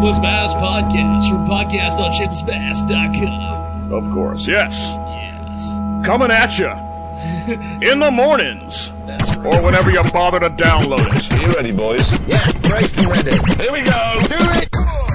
Shapeless Mass Podcast from podcast.shapelessmass.com. Of course, yes. Yes. Coming at you in the mornings. That's right. Or whenever you bother to download it. Are you ready, boys? Yeah, braced and ready. Here we go. Do it.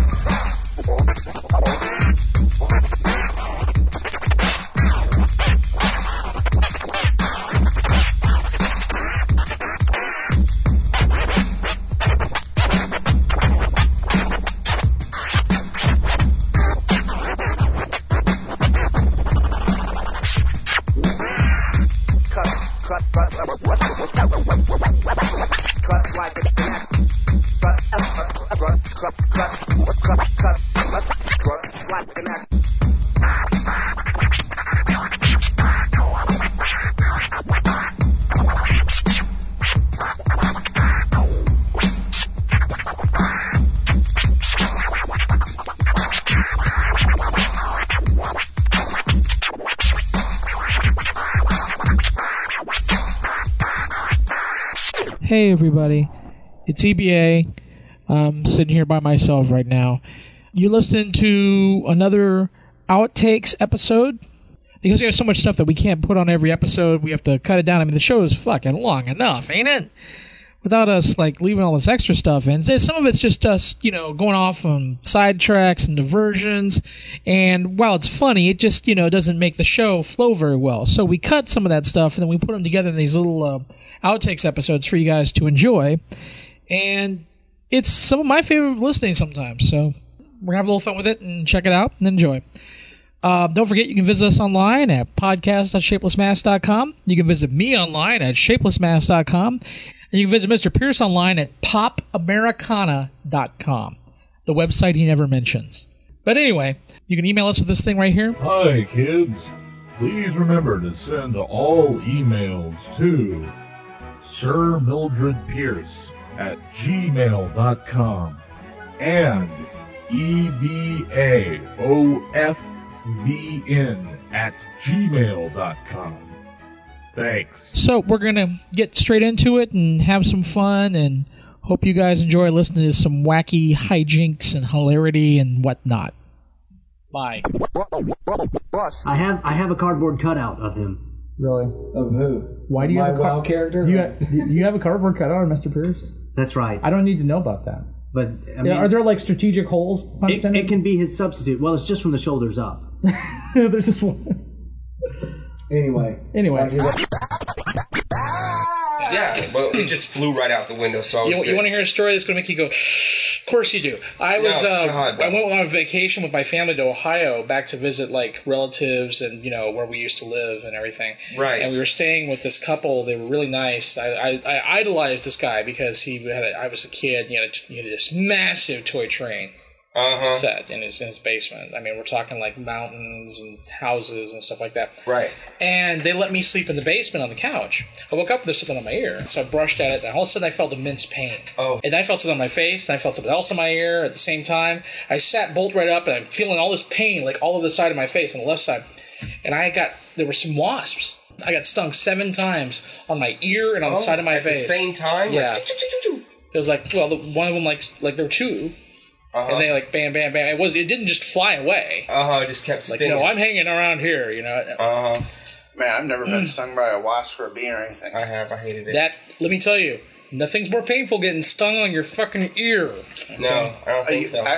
Hey everybody, it's EBA. I'm sitting here by myself right now. You're listening to another Outtakes episode. Because we have so much stuff that we can't put on every episode, we have to cut it down. I mean, the show is fucking long enough, ain't it? Without us, like, leaving all this extra stuff in. Some of it's just us, going off on sidetracks and diversions. And while it's funny, it just, doesn't make the show flow very well. So we cut some of that stuff, and then we put them together in these little Outtakes episodes for you guys to enjoy. And it's some of my favorite listening sometimes. So we're going to have a little fun with it and check it out and enjoy. Don't forget, you can visit us online at podcast.shapelessmass.com. You can visit me online at shapelessmass.com. And you can visit Mr. Pierce online at popamericana.com, the website he never mentions. But anyway, you can email us with this thing right here. Hi, kids. Please remember to send all emails to Sir Mildred Pierce at gmail.com and EBAOFVN at gmail.com. Thanks. So we're going to get straight into it and have some fun, and hope you guys enjoy listening to some wacky hijinks and hilarity and whatnot. Bye. I have a cardboard cutout of him. Really? Of who? Why do you have a WoW character? You have a cardboard cutout of Mr. Pierce? That's right. I don't need to know about that. But I mean, are there like strategic holes punched in it? It can be his substitute. Well, it's just from the shoulders up. There's just one. Anyway. Yeah, well, it just flew right out the window. So you want to hear a story that's going to make you go, of course you do. I went on a vacation with my family to Ohio, back to visit like relatives and where we used to live and everything. Right. And we were staying with this couple. They were really nice. I idolized this guy because I was a kid. He had this massive toy train. Set in his basement. I mean, we're talking like mountains and houses and stuff like that. Right. And they let me sleep in the basement on the couch. I woke up and there's something on my ear. So I brushed at it, and all of a sudden I felt immense pain. Oh. And then I felt something on my face, and I felt something else on my ear at the same time. I sat bolt right up, and I'm feeling all this pain, like all over the side of my face, on the left side. And there were some wasps. I got stung 7 times on my ear and on the side of my face. At the same time? Yeah. It was like, one of them, like there were 2. And they like bam, bam, bam. It didn't just fly away. It just kept stinging. Like, I'm hanging around here, Man, I've never been stung by a wasp or a bee or anything. I have. I hated it. Let me tell you, nothing's more painful getting stung on your fucking ear. No, I don't think so.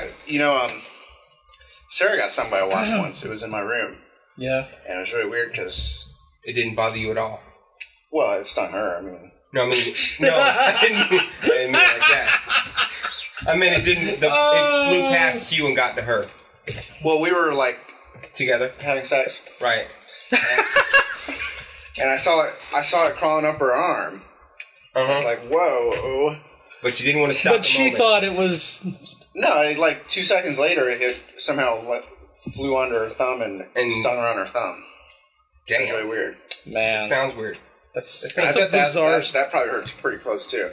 Sarah got stung by a wasp once. It was in my room. Yeah. And it was really weird because it didn't bother you at all. Well, it stung her. I didn't mean it like that. I mean, it didn't. It flew past you and got to her. Well, we were like together having sex, right? And I saw it crawling up her arm. I was like, "Whoa!" But you didn't want to stop. But she thought it was. No, like 2 seconds later, it somehow flew under her thumb and stung her on her thumb. Damn. It's really weird. Man, sounds weird. That's I bet that probably hurts pretty close too.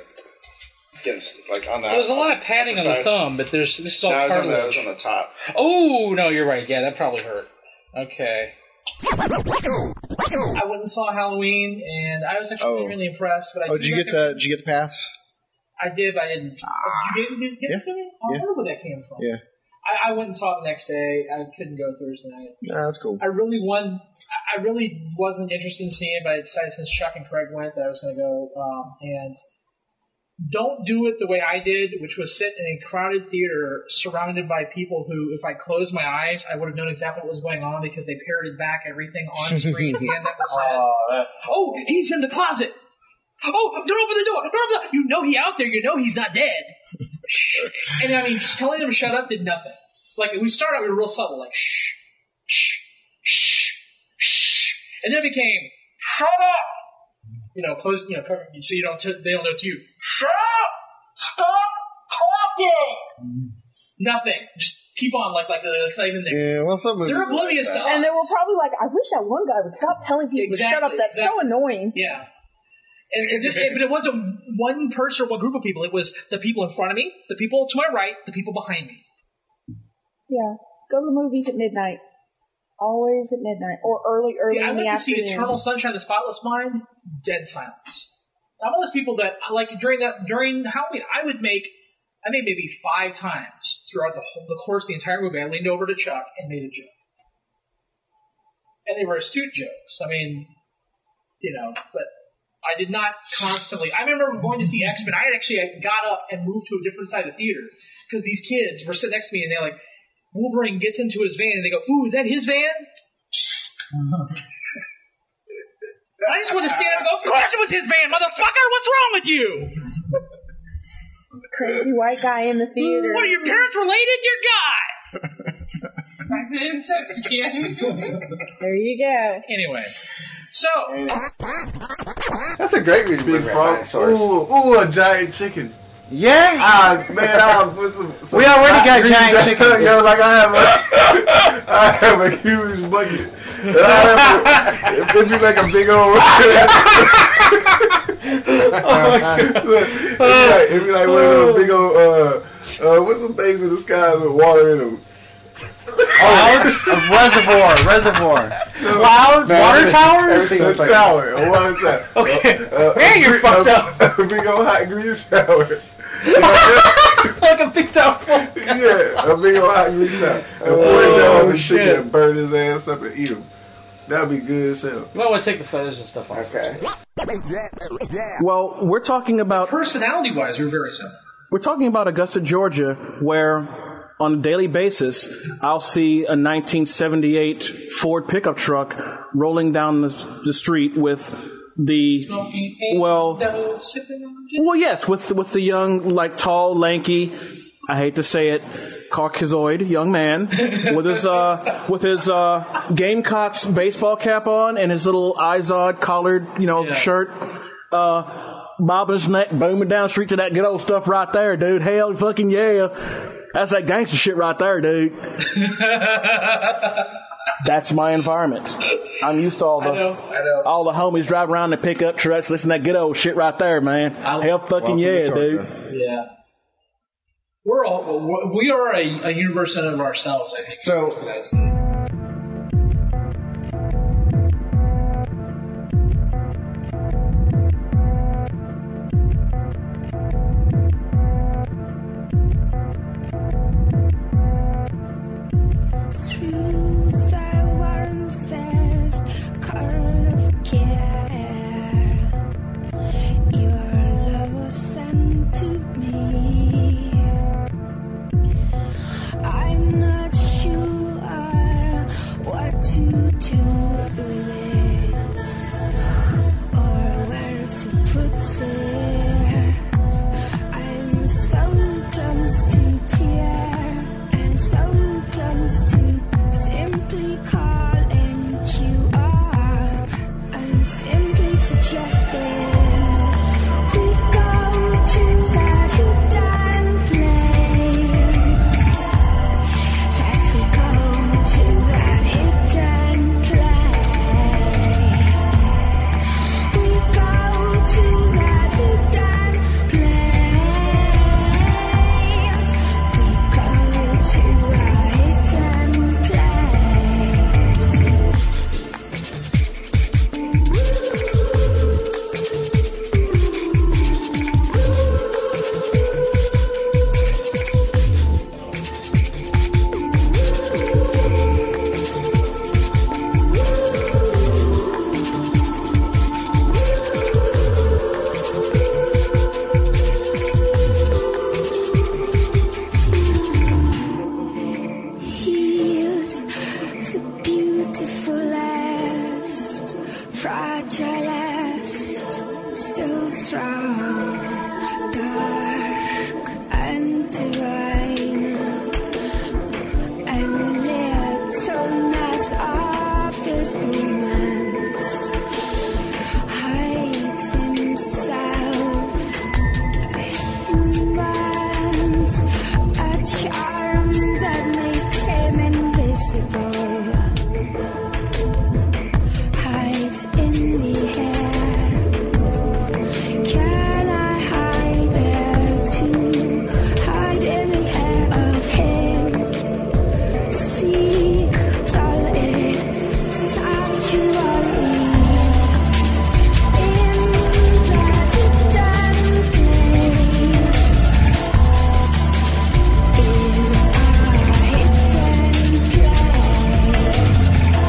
On that. There's a lot of padding on the thumb, but this is all cartilage. It was on the top. Oh no, you're right. Yeah, that probably hurt. Okay. I went and saw Halloween, and I was actually really impressed. But did you get the pass? I did. I didn't. Did you get it to me? I wonder where that came from. Yeah. I went and saw it the next day. I couldn't go Thursday night. Nah, that's cool. I really wasn't interested in seeing it, but I decided since Chuck and Craig went that I was going to go. And don't do it the way I did, which was sit in a crowded theater surrounded by people who, if I closed my eyes, I would have known exactly what was going on because they parroted back everything on screen and that was said. Oh, he's in the closet. Oh, don't open the door. Don't open the door. You know he's out there. You know he's not dead. And I mean, just telling them to shut up did nothing. Like, we started out, we were real subtle, like, shh, shh, shh, shh. And then it became, shut up! Close, cover, so they don't know it's you. Shut up! Stop talking! Nothing. Just keep on, like it's not even there. Yeah, well, they're oblivious to us. And they were probably like, I wish that one guy would stop telling people to shut up. That's so annoying. Yeah. But it wasn't one person or one group of people. It was the people in front of me, the people to my right, the people behind me. Yeah. Go to the movies at midnight. Always at midnight. Or early in the afternoon. I went to see Eternal Sunshine of the Spotless Mind, dead silence. I'm one of those people that, like, during Halloween, I made maybe 5 times throughout the course of the entire movie. I leaned over to Chuck and made a joke. And they were astute jokes. I mean, but I did not constantly. I remember going to see X-Men. I got up and moved to a different side of the theater because these kids were sitting next to me and they're like, Wolverine gets into his van and they go, "Ooh, is that his van?" I just want to stand up and go, "Of course it was his van, motherfucker! What's wrong with you?" Crazy white guy in the theater. What are your parents related? Your guy. Back to incest again. There you go. Anyway. So that's a great reason to bring Ooh, a giant chicken. Yeah, man, put some we already got giant chicken. Yo, like I have a huge bucket. It'd be like a big old. It'd be like one of those big old. What's some things in the sky with water in them? Clouds? A reservoir. Clouds? Water towers? Everything looks like a water tower. Okay. You're fucked up. A big old hot grease tower. Like a big tower. Yeah, a big old hot grease tower. And pour it down on the chicken and burn his ass up and eat him. That'd be good as hell. Well, we'll take the feathers and stuff off. Okay. Well, we're talking about... Personality-wise, we're very similar. We're talking about Augusta, Georgia, where on a daily basis, I'll see a 1978 Ford pickup truck rolling down the street with the... yes, with the young, like, tall, lanky, I hate to say it, Caucasoid young man with his Gamecocks baseball cap on and his little Izod collared, shirt, bobbing his neck, booming down the street to that good old stuff right there, dude. Hell fucking yeah. That's that gangster shit right there, dude. That's my environment. I'm used to all the homies driving around in pickup trucks, listening to that good old shit right there, man. Hell fucking yeah, dude. Yeah. We are a universe in and of ourselves, I think. So, strong, dark, and divine. And the littleness of his movements hides himself in bands, a charm that makes him invisible. Hides in the air. Can I hide there too? Hide in the air of him. See, solid sanctuary. In that hidden place. In a hidden place.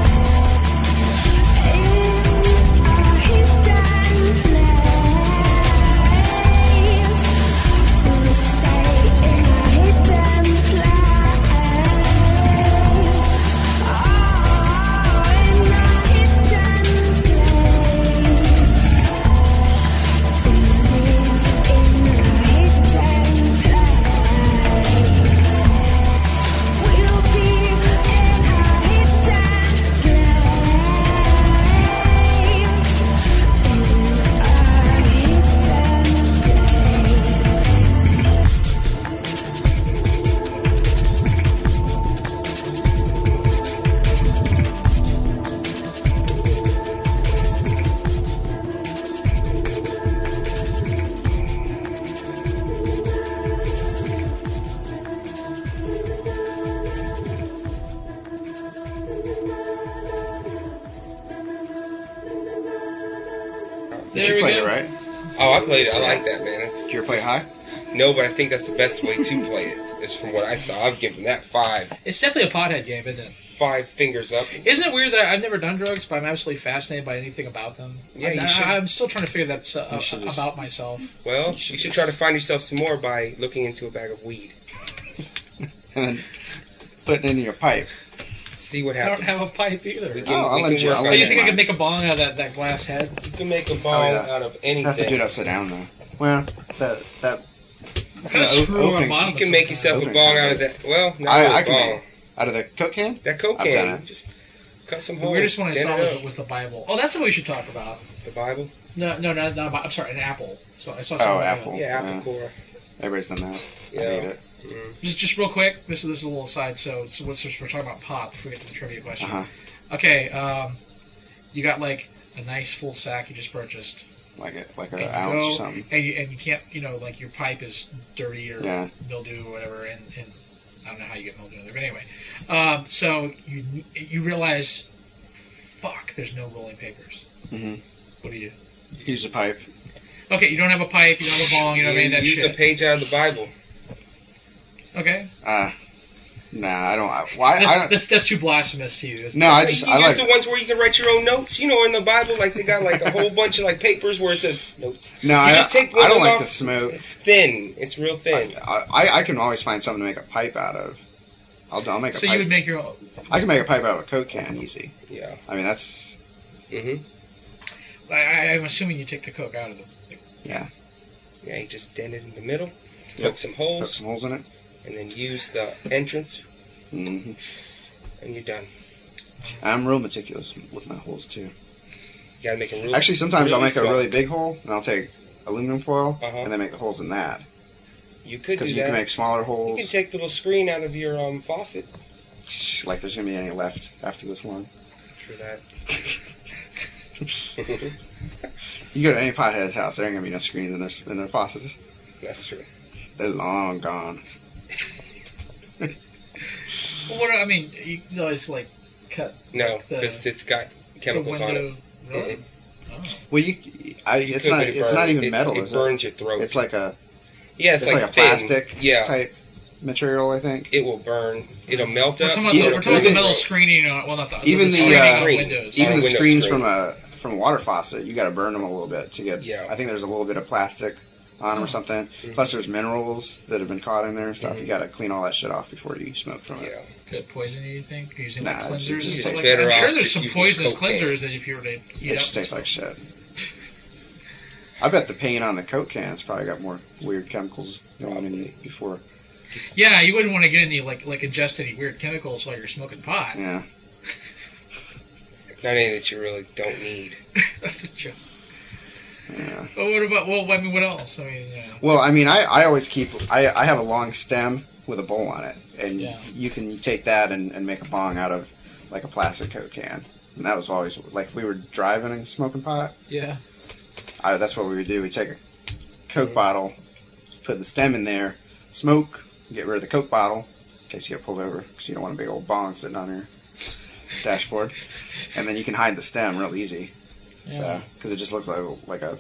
Did you play it, right? Oh, I played it. I like that, man. Did you ever play high? No, but I think that's the best way to play it. Is from what I saw. I've given that 5. It's definitely a pothead game, isn't it? 5 fingers up. Isn't it weird that I've never done drugs, but I'm absolutely fascinated by anything about them? Yeah, you should. I'm still trying to figure that about myself. Well, you should try to find yourself some more by looking into a bag of weed. And then putting it in your pipe. See what I happens. don't have a pipe either. We can work Do you on think I it. could make a bong out of that glass head? You can make a bong out of anything. You have to do it upside down, though. Well, that It's gonna screw our bottom. You can make yourself a bong out of that. Well, not I a can bong. make out of the Coke can? That Coke I've can. done it. Just cut some The holes. weirdest one I dent saw it up. was the Bible. Oh, that's what we should talk about. The Bible? No, I'm sorry, an apple. So I saw Oh, something. Apple. Yeah, Apple Core. Everybody's done that. Yeah. I hate it. Just real quick. This is a little aside. So we're talking about pot before we get to the trivia question. Uh-huh. Okay, you got like a nice full sack you just purchased. Like an And you ounce go, or something. And you can't, like your pipe is dirty or Yeah. mildew or whatever, and I don't know how you get mildew in there, but anyway. So you realize, fuck, there's no rolling papers. Mm-hmm. What do you? Use a pipe. Okay, you don't have a pipe, you don't have a bong, you don't have any of that Use shit. a page out of the Bible. Okay. Nah, I don't. That's too blasphemous to you. Isn't No, it? I like the ones where you can write your own notes. You know, in the Bible, like they got like a whole bunch of like papers where it says notes. No, you I just take one don't of them like off. to smoke. It's thin. It's real thin. I can always find something to make a pipe out of. I'll make a So pipe. you would make your own. I can make a pipe out of a Coke can easy. Yeah. I mean that's. Mm-hmm. I'm assuming you take the Coke out of them. Yeah. Yeah, you just dent it in the middle, Yep. poke some holes. Put some holes in it. And then use the entrance, Mm-hmm. and you're done. I'm real meticulous with my holes too. You gotta make a really. Actually, sometimes I'll really make a small. really big hole, and I'll take aluminum foil Uh-huh. and then make the holes in that. You could do Because that. you can make smaller You holes. can take the little screen out of your faucet. Like there's gonna be any left after this long. True that. You go to any pothead's house, there ain't gonna be no screens in their faucets. That's true. They're long gone. Well, what I mean, you always like cut. No, the- because it's got chemicals the on window, it. Really? Mm-mm. Oh. Well, it's could, not. but it It's not burns- even metal. It is burns your throat. It's like a. Yeah, it's like a thin. plastic type material. I think it will burn. It'll melt We're up. talking about the metal screening on. Well, not the Even screening on the windows. even On a the window screens screen. from a water faucet, you got to burn them a little bit to get. Yeah. I think there's a little bit of plastic on them or something. Mm-hmm. Plus, there's minerals that have been caught in there and stuff. You got to clean all that shit off before you smoke from it. Could it poison you, think? Using Nah, like it cleansers? just It's tastes like, better I'm sure off there's just some using poisonous cocaine. cleansers that if you were to heat It up. just tastes like shit. I bet the paint on the Coke cans probably got more weird chemicals going in it before. Yeah, you wouldn't want to get any like ingest any weird chemicals while you're smoking pot. Yeah. Not any that you really don't need. That's a joke. Yeah. But what about? Well, I mean, what else? I mean, yeah. Well, I mean, I always keep. I have a long stem with a bowl on it, and Yeah. you can take that and make a bong out of like a plastic Coke can. And that was always like if we were driving and smoking pot. Yeah. That's what we would do. We take a Coke bottle, put the stem in there, smoke, get rid of the Coke bottle in case you get pulled over because you don't want a big old bong sitting on your dashboard, and then you can hide the stem real easy. Yeah. So because it just looks like a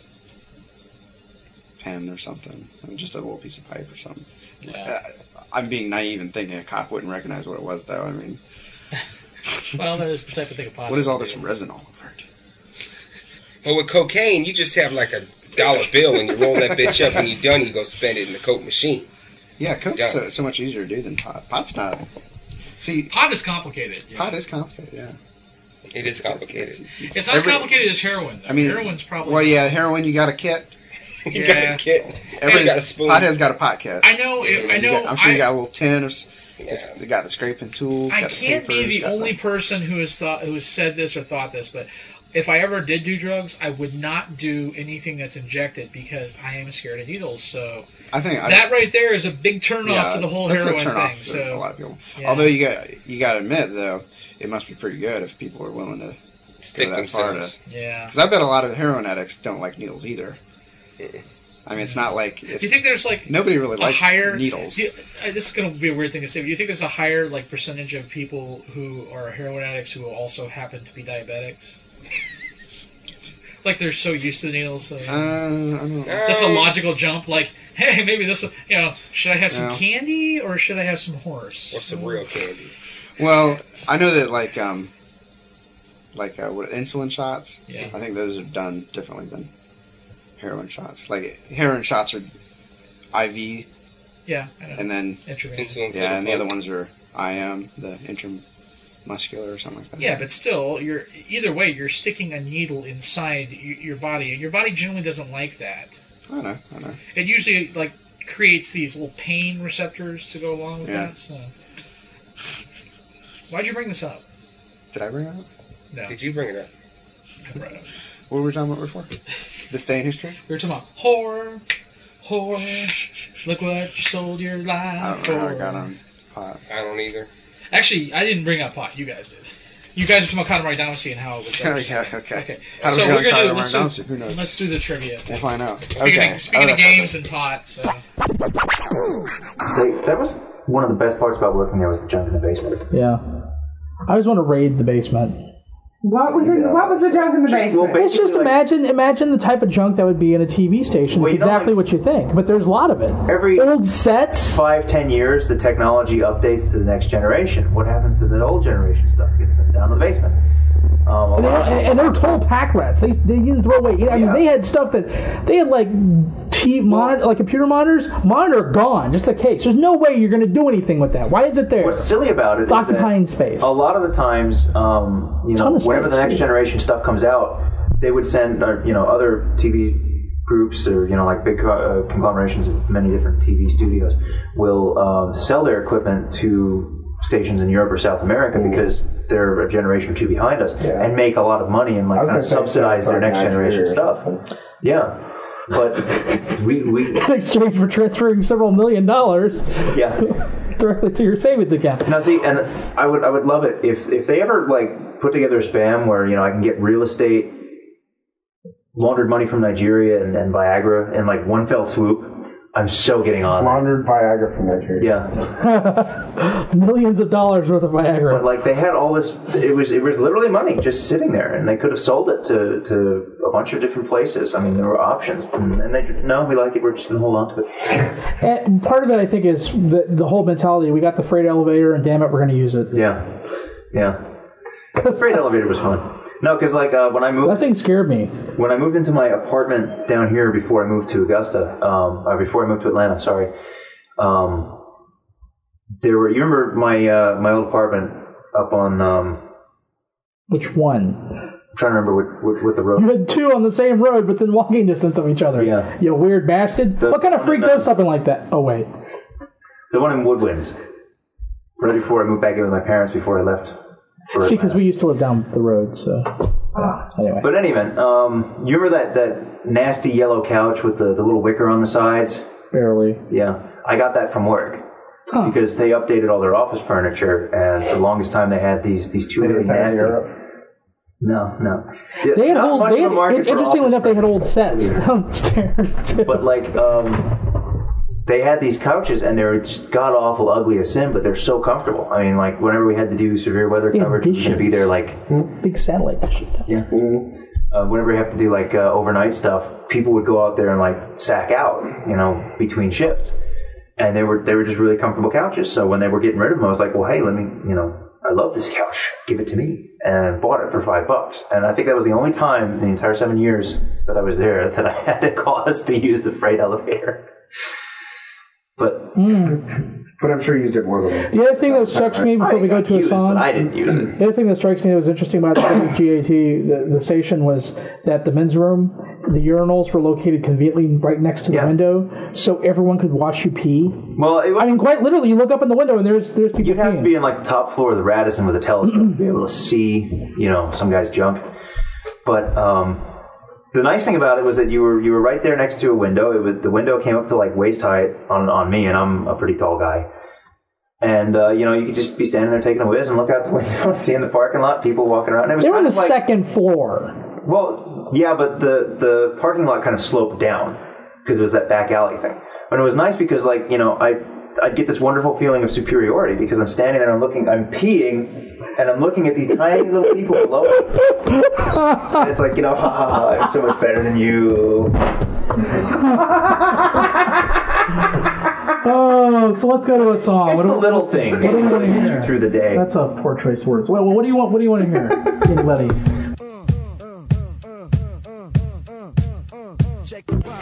pen or something, I mean, just a little piece of pipe or something. Yeah. I'm being naive and thinking a cop wouldn't recognize what it was, though. I mean, Well, that is the type of thing a pot. what is all this resin all over it? Well, with cocaine, you just have like a dollar bill and you roll that bitch up. When you're done, you go spend it in the Coke machine. Yeah, Coke's so much easier to do than pot. Pot's not. See, pot is complicated. Yeah. Pot is complicated. Yeah. It is complicated. It's not as complicated as heroin, though. I mean, heroin's probably... Well, yeah, heroin, you got a kit. You got a kit. Every You got a spoon. pothead's got a pot kit. I know. I'm sure you got a little tin. They got the scraping tools. I got the can't be papers, the got only person who has said this or thought this, but if I ever did do drugs, I would not do anything that's injected because I am scared of needles. So I think that right there is a big turn off to the whole that's heroin a turn thing. off So for a lot of people. yeah. Although you got to admit though, it must be pretty good if people are willing to stick go that far themselves. Yeah. Because I bet a lot of heroin addicts don't like needles either. I mean, it's not like do you think there's like nobody really likes higher needles. This is going to be a weird thing to say, but do you think there's a higher like percentage of people who are heroin addicts who also happen to be diabetics? Like they're so used to the needles. So, I don't know. That's a logical jump. Like, hey, maybe this. Should I have some No. candy or should I have some horse or some real candy? Well, I know that like what insulin shots. Yeah. I think those are done differently than heroin shots. Like heroin shots are IV. Yeah, I know. And then Intravenous. yeah, and the other ones are IM, the intramuscular or something like that. Yeah, but still, either way, you're sticking a needle inside your body, and your body generally doesn't like that. I know. It usually like creates these little pain receptors to go along with Yeah. that. So, why'd you bring this up? Did I bring it up? No. Did you bring it up? I brought it up. What were we talking about before? This day in history? We were talking about horror. Look what you sold your life I don't for. know how I got on pot. I don't either. Actually, I didn't bring up pot. You guys did. You guys were talking about Conor McDonald and how it was. Okay. How do So we we're get on gonna Conor do. McDonald? Who knows? Let's do the trivia. We'll find out. Speaking of games and pot, so. That was one of the best parts about working there was the junk in the basement. Yeah. I always want to raid the basement. What was it? What was the junk in the basement? It's just imagine the type of junk that would be in a TV station. Well, It's exactly what you think, but there's a lot of it. Every old sets, 5-10 years, the technology updates to the next generation. What happens to the old generation stuff? It gets sent down to the basement. And they were total pack rats. They didn't throw away. I mean, they had stuff that they had like like computer monitors. Monitor gone, just a case. There's no way you're going to do anything with that. Why is it there? What's silly about it It's is occupying space. A lot of the times, whenever the next generation stuff comes out, they would send other TV groups or like big conglomerations of many different TV studios will sell their equipment to stations in Europe or South America because they're a generation or two behind us and make a lot of money and kind of subsidize their next generation stuff. Yeah. But we in exchange for transferring several $1 million directly to your savings account. Now see, and I would love it if they ever like put together a spam where I can get real estate, laundered money from Nigeria and Viagra in like one fell swoop. I'm so getting on. Laundered Viagra from Nigeria. Yeah. Millions of dollars worth of Viagra. But like they had all this, it was literally money just sitting there, and they could have sold it to a bunch of different places. I mean, there were options, and they no, we like it. We're just gonna hold on to it. And part of it, I think, is the whole mentality. We got the freight elevator, and damn it, we're going to use it. Yeah. The freight elevator was fun. No, because when I moved, that thing scared me. When I moved into my apartment down here before I moved to Augusta, or before I moved to Atlanta, sorry. There were. You remember my old apartment up on which one? trying to remember what the road. You had two on the same road, but then walking distance of each other. Yeah. You weird bastard. What kind of freak does something like that? Oh, wait. The one in Woodlands. Right before I moved back in with my parents before I left. See, because we used to live down the road, so... Anyway. But anyway, you remember that nasty yellow couch with the little wicker on the sides? Barely. Yeah. I got that from work. Because they updated all their office furniture, and for the longest time they had these two really nasty... No. They had old... Interestingly enough, they had old sets downstairs, too. But, like, they had these couches, and they were just god-awful, ugly as sin, but they're so comfortable. I mean, like, whenever we had to do severe weather coverage, we should be there, like... Big satellite dish. Yeah. Whenever we have to do, like, overnight stuff, people would go out there and, like, sack out, between shifts. And they were just really comfortable couches. So when they were getting rid of them, I was like, well, hey, let me, I love this couch. Give it to me. And bought it for $5. And I think that was the only time in the entire 7 years that I was there that I had to cause to use the freight elevator. But I'm sure you used it more than one. The other thing that strikes me before we go to a song... I didn't use it. The other thing that strikes me that was interesting about the GAT, the station, was that the men's room, the urinals were located conveniently right next to the window, so everyone could watch you pee. Well, it was... quite literally, you look up in the window and there's people You'd have peeing. to be in, like, the top floor of the Radisson with a telescope to be able to see, some guy's junk. But, the nice thing about it was that you were right there next to a window. The window came up to like waist height on me, and I'm a pretty tall guy. And you could just be standing there taking a whiz and look out the window and see in the parking lot people walking around. It was they were on the second floor. Well, yeah, but the parking lot kind of sloped down because it was that back alley thing. But it was nice because I'd get this wonderful feeling of superiority because I'm standing there and I'm peeing. And I'm looking at these tiny little people below me. And it's like, I'm so much better than you. Oh, so let's go to a song. It's the little things. What do you want to hear Through the day. That's a poor choice of words. Well, what do you want? What do you want to hear, King Letty? Check the vibe.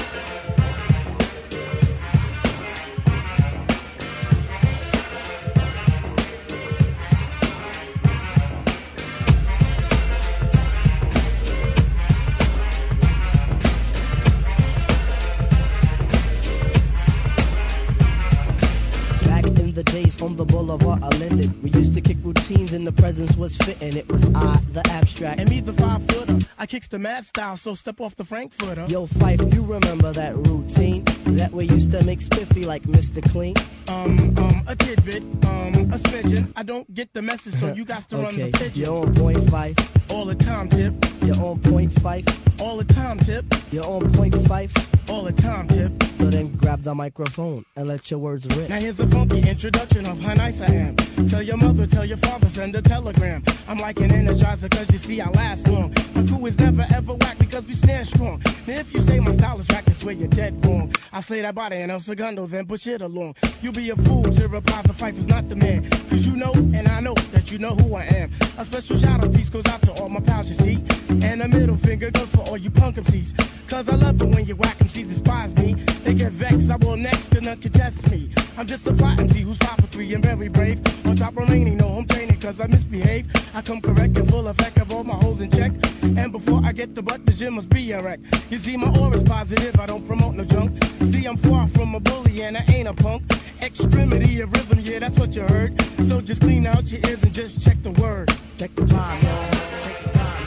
On the boulevard of Linden, we used to kick routines and the presence was fitting. It was I, the abstract, and me, the 5-footer. I kicks the mad style, so step off the Frankfurter. Yo, Fife, you remember that routine that we used to make spiffy like Mr. Clean? A tidbit, a smidgen. I don't get the message, so you got to run the pigeon. You're on point, Fife. All the time, Tip. You're on point, Fife. All the time, Tip. You're on point, Fife. All the time, Tip. So then grab the microphone and let your words rip. Now here's a funky introduction of how nice I am. Tell your mother, tell your father, send a telegram. I'm like an energizer cause you see I last long. My crew is never ever whack because we stand strong. Now if you say my style is whack, I swear you're dead wrong. I say that body and El Segundo, then push it along. You'll be a fool to reply the Fife is not the man. Cause you know and I know that you know who I am. A special shout out piece goes out to all my pals you see. And a middle finger goes for all you punk MCs. Cause I love it when you whack MCs despise me. They get vexed, I will next, cause none contest me. I'm just a fly MC who's 5 for 3 and very brave. On top remaining, no home training cause I misbehave. I come correct and full effect of all my holes in check. And before I get the butt, the gym must be a wreck. You see my aura's positive, I don't promote no junk. See I'm far from a bully and I ain't a punk. Extremity of rhythm, yeah that's what you heard. So just clean out your ears and just check the word. Check the time, y'all. Check the time.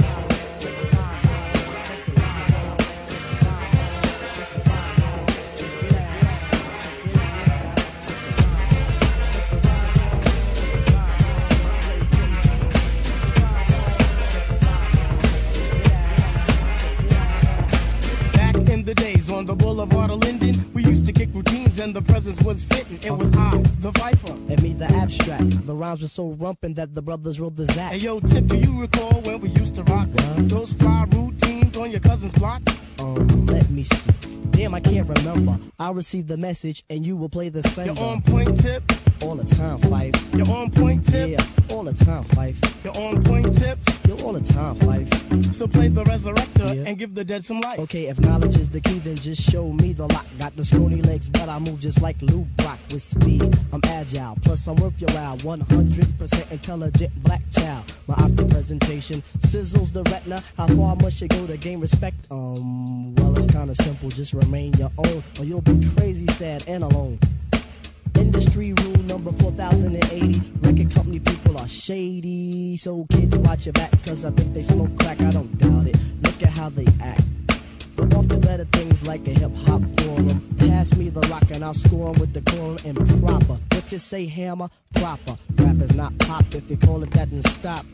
On the boulevard of Linden, we used to kick routines and the presence was fitting. It was I, the Viper. And me, the abstract. The rhymes were so rumpin' that the brothers rolled the Zach. Hey yo, Tip, do you recall when we used to rock those fly routines on your cousin's block? Let me see. Damn, I can't remember. I'll receive the message and you will play the sender. You're on point, Tip. all the time, Fife. You're on point tip. Yeah, all the time, Fife. You're on point tip. You're all the time, Fife. So play the resurrector and give the dead some life. Okay, if knowledge is the key, then just show me the lock. Got the scrawny legs, but I move just like Lou Brock with speed. I'm agile, plus I'm worth your while. 100% intelligent black child. My optic presentation sizzles the retina. How far must you go to gain respect? Well, it's kinda simple. Just remain your own, or you'll be crazy, sad, and alone. Industry rule number 4080. Record company people are shady. So kids, watch your back, cause I think they smoke crack. I don't doubt it. Look at how they act. But off the better things like a hip-hop forum. Pass me the rock and I'll score 'em with the decorum and proper. What you say, hammer? Proper. Rap is not pop. If you call it that, then stop.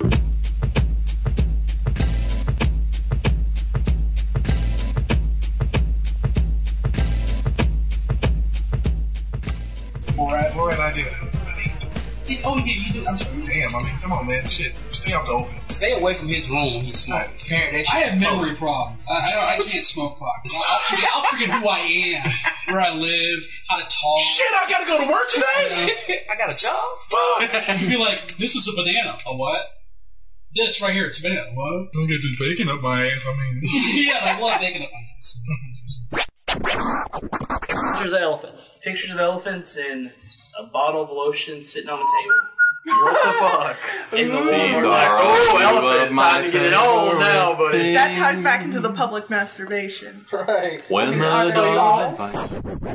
What idea? Oh, yeah, you do. I'm sorry. Damn, I mean, come on, man. Shit, stay out the open. Stay away from his room when he smokes. I have memory problems. I can't smoke pot. I'll forget who I am, where I live, how to talk. Shit, I gotta go to work today? I got a job? Fuck! You'd be like, this is a banana. A what? This right here, it's a banana. What? Don't get this bacon up my ass, I mean. Yeah, I love bacon up my ass. Pictures of elephants. Pictures of elephants and a bottle of lotion sitting on the table. What the fuck? In the These wall. are Elephants, time to get it on now, buddy. That ties back into the public masturbation. Right. When the dog bites.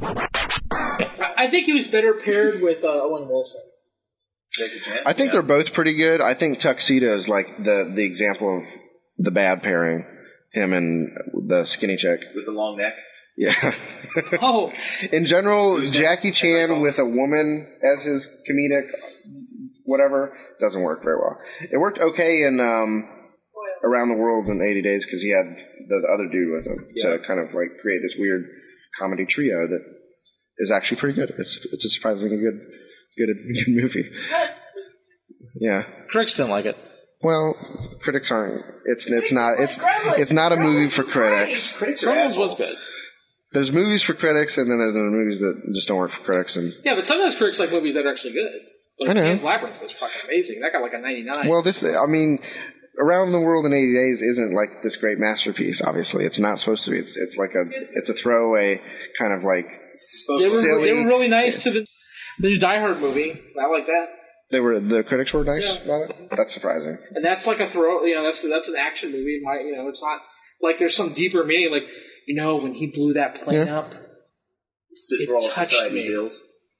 I think he was better paired with Owen Wilson. I think they're both pretty good. I think Tuxedo is like the example of the bad pairing. Him and the skinny chick. With the long neck? Yeah. Oh. In general, Jackie Chan with a woman as his comedic whatever doesn't work very well. It worked okay in Around the World in 80 Days because he had the other dude with him to kind of like create this weird comedy trio that is actually pretty good. It's a surprisingly good movie. Yeah. Critics didn't like it. Well, critics aren't. It's not a movie for critics. Gremlins was good. There's movies for critics, and then there's movies that just don't work for critics. And Yeah, but sometimes critics like movies that are actually good. Like I know. Pan's Labyrinth was fucking amazing. That got like a 99. well, Around the World in 80 Days isn't like this great masterpiece. Obviously, it's not supposed to be. It's like it's a throwaway kind of like They were silly. really nice to the new Die Hard movie. I like that. The critics were nice about it. That's surprising. And that's like a throw. That's an action movie. It's not like there's some deeper meaning. Like when he blew that plane up, Stood for all society's ills.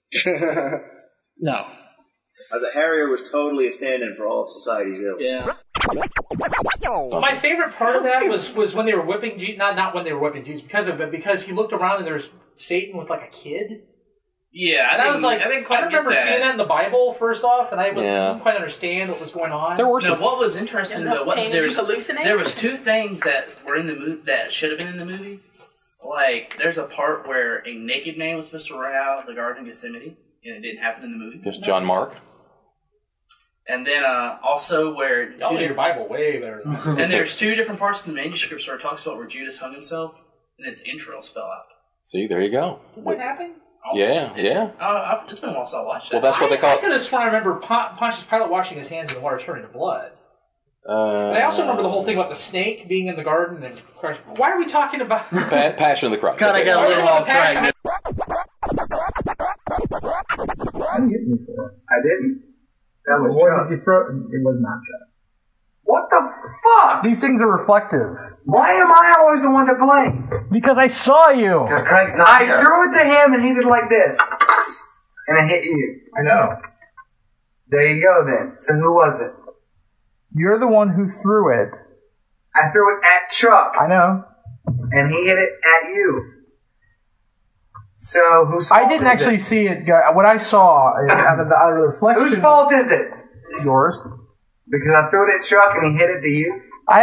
No. The Harrier was totally a stand-in for all of society's ills. Yeah. My favorite part of that was when they were whipping Jesus. Not when they were whipping Jesus because he looked around and there was Satan with like a kid. Yeah, And I was like, I remember seeing that in the Bible first off, and I didn't quite understand what was going on. What was interesting though, there was two things that were in the movie that should have been in the movie. Like, there's a part where a naked man was supposed to run out of the Garden of Gethsemane, and it didn't happen in the movie. Just John Mark. And then also where y'all know your Bible way better than that. And there's two different parts in the manuscript where it talks about where Judas hung himself, and his entrails fell out. See, there you go. Did that happen? Yeah. It's been a while since I watched that. Well, that's what they call I it. could have sworn I remember Pontius Pilate washing his hands in the water turning to blood. But I also remember the whole thing about the snake being in the garden and Christ. Why are we talking about Passion of the Christ? God, I got a little off track. I didn't hit you for it. I didn't. That was what Chuck. did you throw? It was not Chuck. What the fuck? These things are reflective. Why am I always the one to blame? Because I saw you. Because Craig's not here. I threw it to him and he did like this. And I hit you. I know. There you go then. So who was it? You're the one who threw it. I threw it at Chuck. I know. And he hit it at you. So whose fault I didn't actually see it. What I saw out of the reflection. Whose fault is it? Yours. Because I threw it at Chuck and he hit it to you?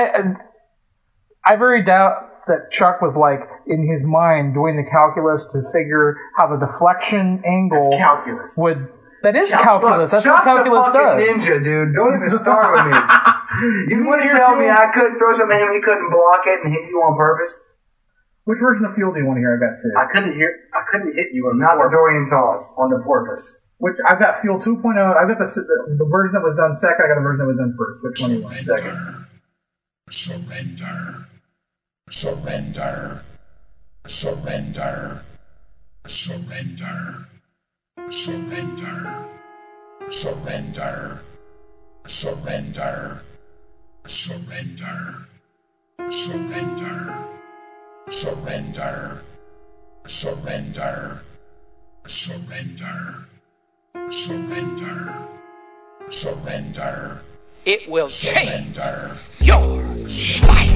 I very doubt that Chuck was like in his mind doing the calculus to figure how the deflection angle calculus. would. That is calculus. That's what calculus Chuck's a fucking does. ninja, dude. Don't even start with me. You want to tell me I couldn't throw something at him, he couldn't block it and hit you on purpose? Which version of Field do you want to hear? I got two. I couldn't hit you on not the Dorian toss on the porpoise. Which I've got Fuel 2.0. I've got the version that was done second. I got the version that was done first. Which one do you want? Second. Surrender. Surrender. Surrender. Surrender. Surrender. Surrender. Surrender. Surrender. Surrender. Surrender. Surrender. Surrender. Surrender. Surrender. It will change your life.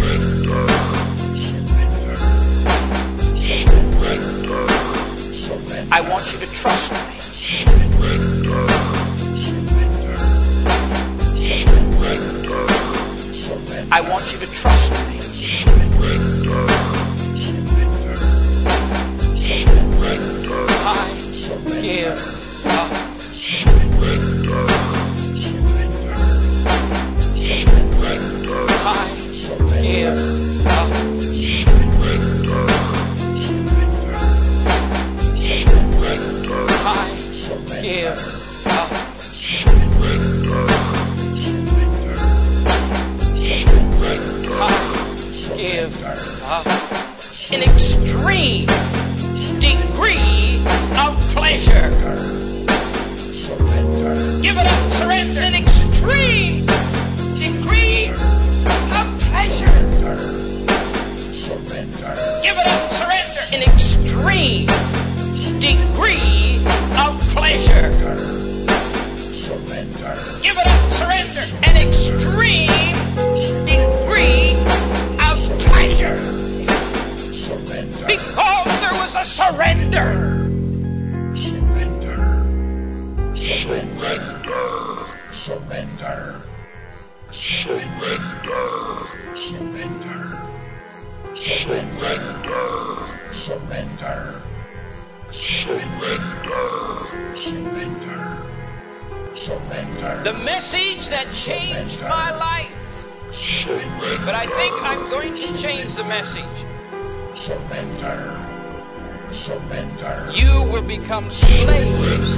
I want you to trust me. I want you to trust me. I give up. I give up. Give up. I give up. An extreme degree of pleasure. Give it up, surrender. An extreme degree of pleasure. Give it up, surrender. An extreme degree of pleasure. Give it up, surrender. An extreme degree of pleasure. Because there was a surrender. Surrender. Surrender. Surrender. Surrender. Surrender. Surrender. Surrender. Surrender. Surrender. Surrender. The message that changed my life. But I think I'm going to change the message. Surrender. Surrender. You will become slaves.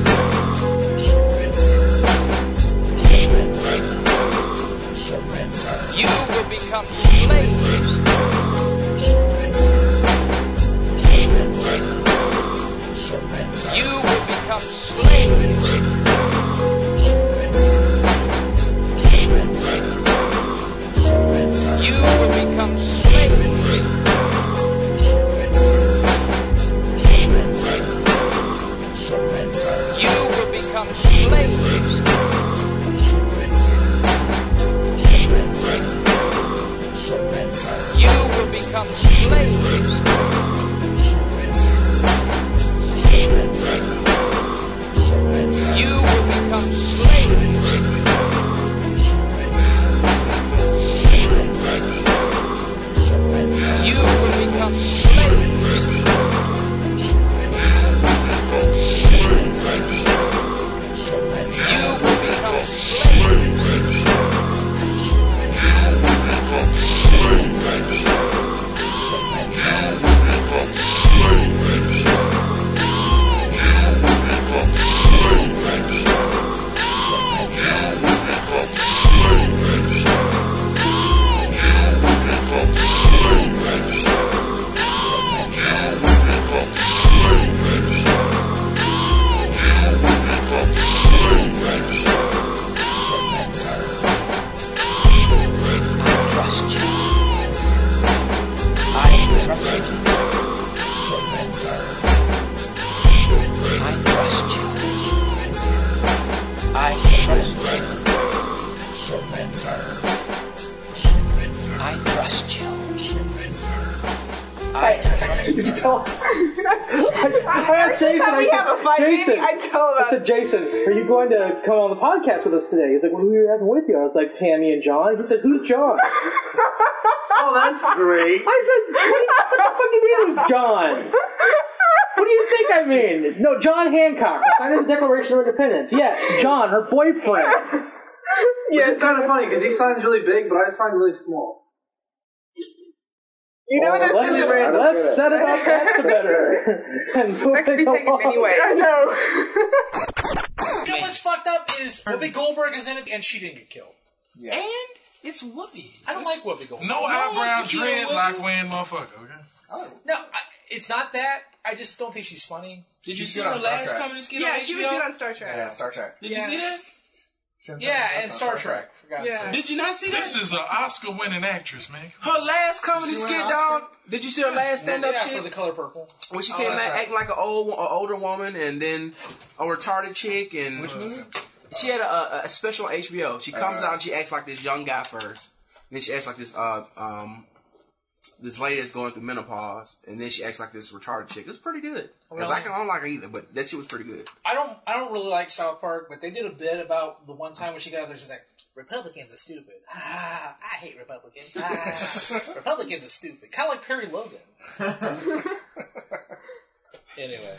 You will become slaves. You will become slaves. You will become slaves. You will become slaves. You will become slaves. You will become slaves. You will become slaves. You will become slaves. Did you tell? I asked Jason. I said, Jason, are you going to come on the podcast with us today? He's like, well, who are you having with you? I was like, Tammy and John. He said, who's John? Oh, that's great. I said, what the fuck do you mean who's John? What do you think I mean? No, John Hancock, the signer of the Declaration of Independence. Yes, John, her boyfriend. Yeah, it's kind of funny because he signs really big, but I sign really small. You know what that's let's set it up. That's the better. And that could be taken many ways. I know. You know what's fucked up is Whoopi Goldberg is in it and she didn't get killed. Yeah. And it's Whoopi. I don't like Whoopi Goldberg. No eyebrow dreadlock wearing motherfucker, okay? No, it's not that. I just don't think she's funny. Did you see her last comedy skit on HBO? Yeah, she was good on Star Trek. Yeah, Star Trek. Did you see that? Yeah, and Star Trek. For God's sake. Did you not see that? This is an Oscar-winning actress, man. Her last comedy skit, dog. Did you see her last stand-up Yeah, shit? for The Color Purple. When she came out acting like an older woman, and then a retarded chick, and Which movie? She had a special on HBO. She comes out and she acts like this young guy first. And then she acts like this this lady that's going through menopause, and then she acts like this retarded chick. It was pretty good. Really? I don't like her either, but that shit was pretty good. I don't really like South Park, but they did a bit about the one time when she got out there. She's like, Republicans are stupid. I hate Republicans. Republicans are stupid. Kind of like Perry Logan. Anyway.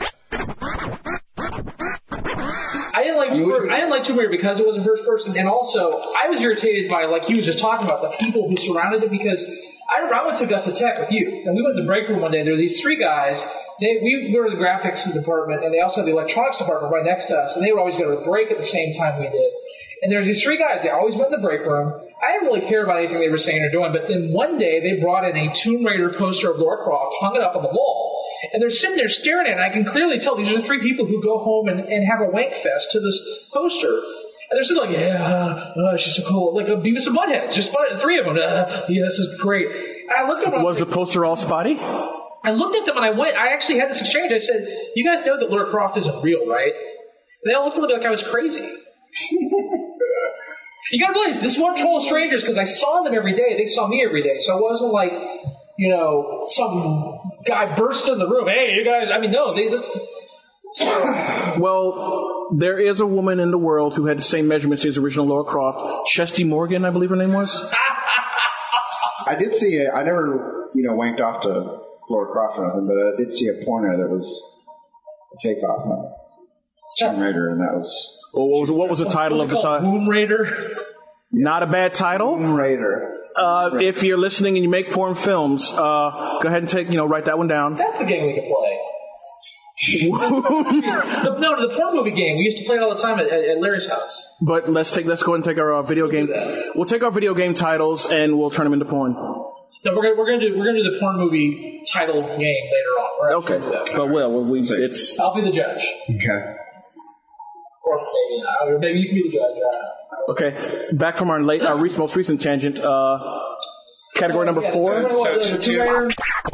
I didn't like Tomb Raider because it was a first person, and also I was irritated by, like he was just talking about, the people who surrounded it, because I went to Augusta Tech with you, and we went to the break room one day. There were these three guys. We were in the graphics department, and they also had the electronics department right next to us, and they would always go to a break at the same time we did. And there's these three guys. They always went in the break room. I didn't really care about anything they were saying or doing, but then one day they brought in a Tomb Raider poster of Lara Croft, hung it up on the wall, and they're sitting there staring at it, and I can clearly tell these are the three people who go home and have a wank fest to this poster. And they're still like, she's so cool. Like Beavis and Butthead. Just three of them. Yeah, this is great. And I looked at them. Was the poster all spotty? I looked at them and I actually had this exchange. I said, you guys know that Lara Croft isn't real, right? And they all looked at me like I was crazy. You gotta realize, this wasn't Troll of Strangers because I saw them every day. They saw me every day. So it wasn't like, some guy burst in the room. Hey, you guys, no, Well, there is a woman in the world who had the same measurements as the original Lara Croft. Chesty Morgan, I believe her name was. I did see it. I never, wanked off to Lara Croft or nothing, but I did see a porno that was a takeoff of Tomb Raider, and that was... What was the title of the title? Tomb Raider? Not a bad title. Tomb Raider. If you're listening and you make porn films, go ahead and write that one down. That's the game we can play. The porn movie game. We used to play it all the time at Larry's house. But let's go ahead and take our video game. We'll take our video game titles and we'll turn them into porn. No, we're gonna do the porn movie title game later on. Right? Okay. It's. I'll be the judge. Okay. Or maybe not. Or maybe you can be the judge. Okay. Back from our most recent tangent. Category number 4. Can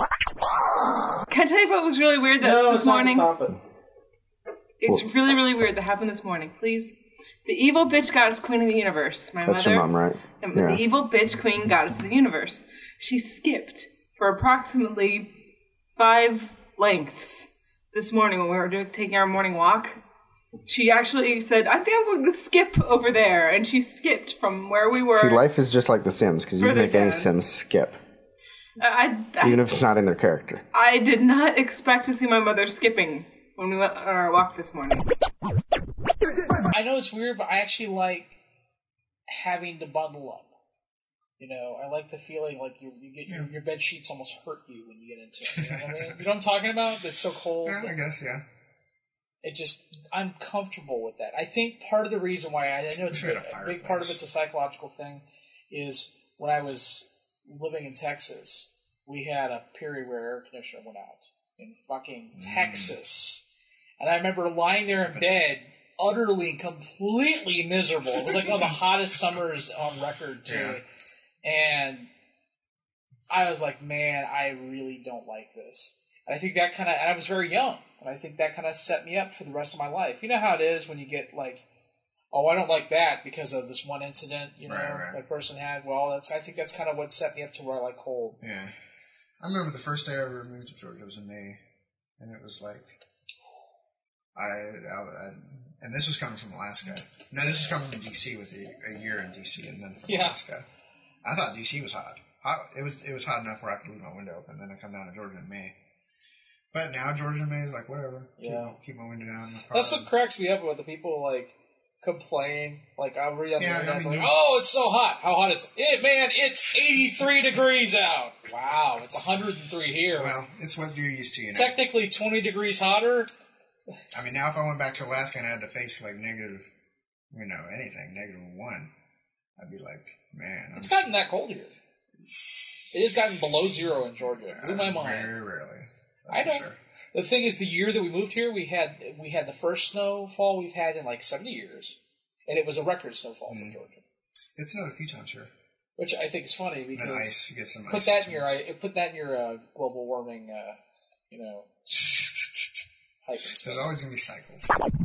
I tell you what was really weird this morning? It's really, really weird that happened this morning. Please. The evil bitch goddess queen of the universe. My That's mother. your mom, right? The evil bitch queen goddess of the universe. She skipped for approximately 5 lengths this morning when we were taking our morning walk. She actually said, I think I'm going to skip over there. And she skipped from where we were. See, life is just like The Sims, because you can make any Sims skip. Even if it's not in their character. I did not expect to see my mother skipping when we went on our walk this morning. I know it's weird, but I actually like having to bundle up. I like the feeling like you get your bed sheets almost hurt you when you get into it. You know what I mean? You know what I'm talking about? It's so cold. Yeah, I guess, yeah. I'm comfortable with that. I think part of the reason why I know it's a big part of it's a psychological thing is when I was living in Texas, we had a period where air conditioner went out in fucking Texas. And I remember lying there in bed, utterly, completely miserable. It was like one of the hottest summers on record, too. Yeah. And I was like, man, I really don't like this. And I think that and I was very young, and I think that kind of set me up for the rest of my life. You know how it is when you get like, oh, I don't like that because of this one incident, that person had. Well, I think that's kind of what set me up to where I like cold. Yeah. I remember the first day I ever moved to Georgia was in May, and it was like, and this was coming from Alaska. No, this was coming from D.C. with a year in D.C. and then from Alaska. I thought D.C. was hot. It was hot enough where I could leave my window open. Then I come down to Georgia in May. But now Georgia in May is like, whatever. Keep my window down. That's what cracks me up with the people like complain. Like I'll read on the internet, oh, it's so hot. How hot is it? Man, it's 83 degrees out. Wow, it's 103 here. Well, it's what you're used to. Technically 20 degrees hotter. I mean, now if I went back to Alaska and I had to face like negative, anything, -1, I'd be like, man. It's gotten that cold here. It has gotten below 0 in Georgia. It blew my mind. Very rarely. I know. Sure. The thing is, the year that we moved here, we had the first snowfall we've had in like 70 years, and it was a record snowfall for Georgia. It's snowed a few times here. Which I think is funny because ice, you get some put ice that in your global warming, There's always going to be cycles.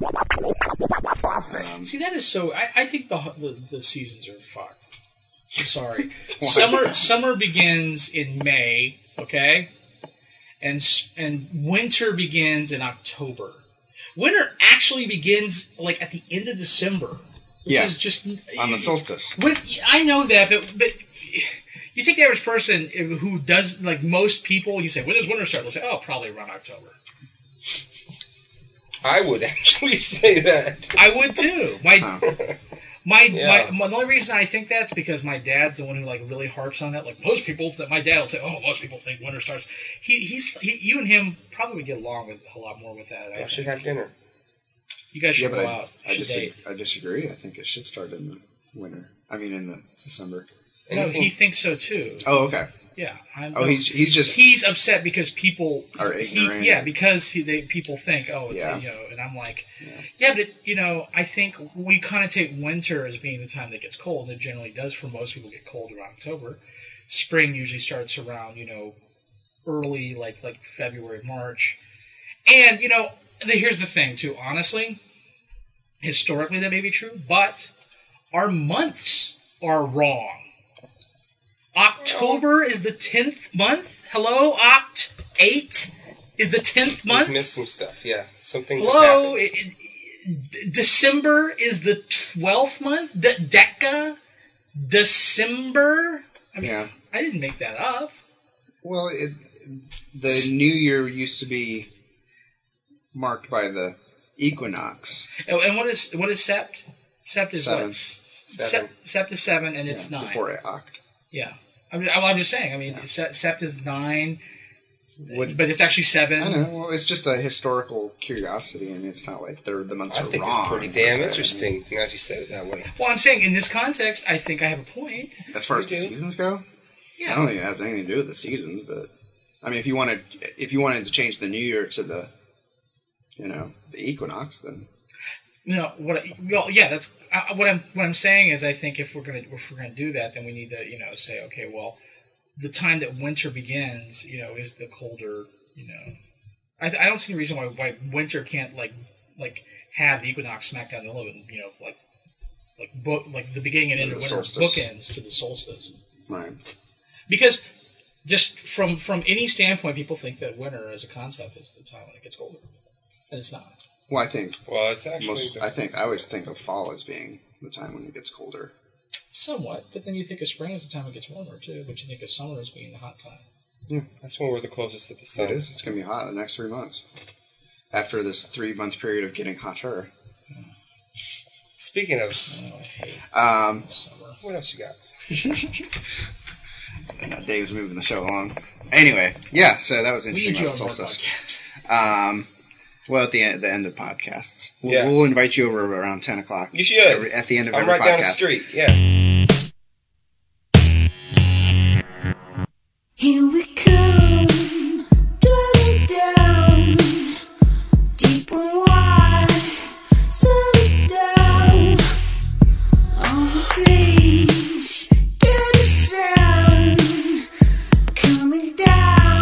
See, that is so. I think the seasons are fucked. I'm sorry. Summer begins in May, okay, and winter begins in October. Winter actually begins like at the end of December. Yeah, is just on the solstice. I know that, but you take the average person who does, like most people, you say, when does winter start? They'll say, oh, probably around October. I would actually say that. I would too. The only reason I think that's because my dad's the one who like really harps on that. Like most people, my dad will say, "Oh, most people think winter starts." You and him probably would get along with a lot more with that. I should have dinner. You guys should go out. I disagree. I think it should start in the winter. I mean, in the December. No, he thinks so too. Oh, okay. Yeah. He's upset because people are ignorant. Because people think, oh, it's and I'm like, but I think we connotate winter as being the time that gets cold, and it generally does for most people get cold around October. Spring usually starts around early like February, March, and here's the thing too. Honestly, historically that may be true, but our months are wrong. October is the 10th month. Hello, Oct-8 is the 10th month. We've missed some stuff, yeah. Some things Hello, have happened. December is the 12th month. December. I mean, I didn't make that up. Well, the New Year used to be marked by the equinox. Oh, and what is Sept? Sept is 7. what? Sept is 7, and it's 9. Before Oct. Yeah. I'm just saying. I mean, Sept is 9, but it's actually 7. I know. Well, it's just a historical curiosity, and it's not like the months are wrong. I think it's pretty damn interesting now that you say it that way. Well, I'm saying in this context, I think I have a point. As far as the seasons go? Yeah. I don't think it has anything to do with the seasons, but I mean, if you wanted to change the New Year to the equinox, then that's what I'm saying is I think if we're gonna do that, then we need to say, okay, well, the time that winter begins is the colder. I don't see any reason why winter can't like have the equinox smack down the middle like the beginning and end of winter bookends to the solstice. Right. Because just from any standpoint, people think that winter as a concept is the time when it gets colder, and it's not. Well, I think. Well, it's actually. I always think of fall as being the time when it gets colder. Somewhat, but then you think of spring as the time it gets warmer too. But you think of summer as being the hot time. Yeah, that's when we're the closest to the sun. It is. It's going to be hot the next 3 months. After this 3-month period of getting hotter. Speaking of, summer. What else you got? Dave's moving the show along. Anyway, yeah. So that was interesting. We need you on more podcasts. Well, at the end of podcasts. We'll invite you over around 10 o'clock. You should. At the end of I'm every right podcast. down the street, yeah. Here we come, driving down, deep and wide, settle down, on the beach, get a sound, coming down,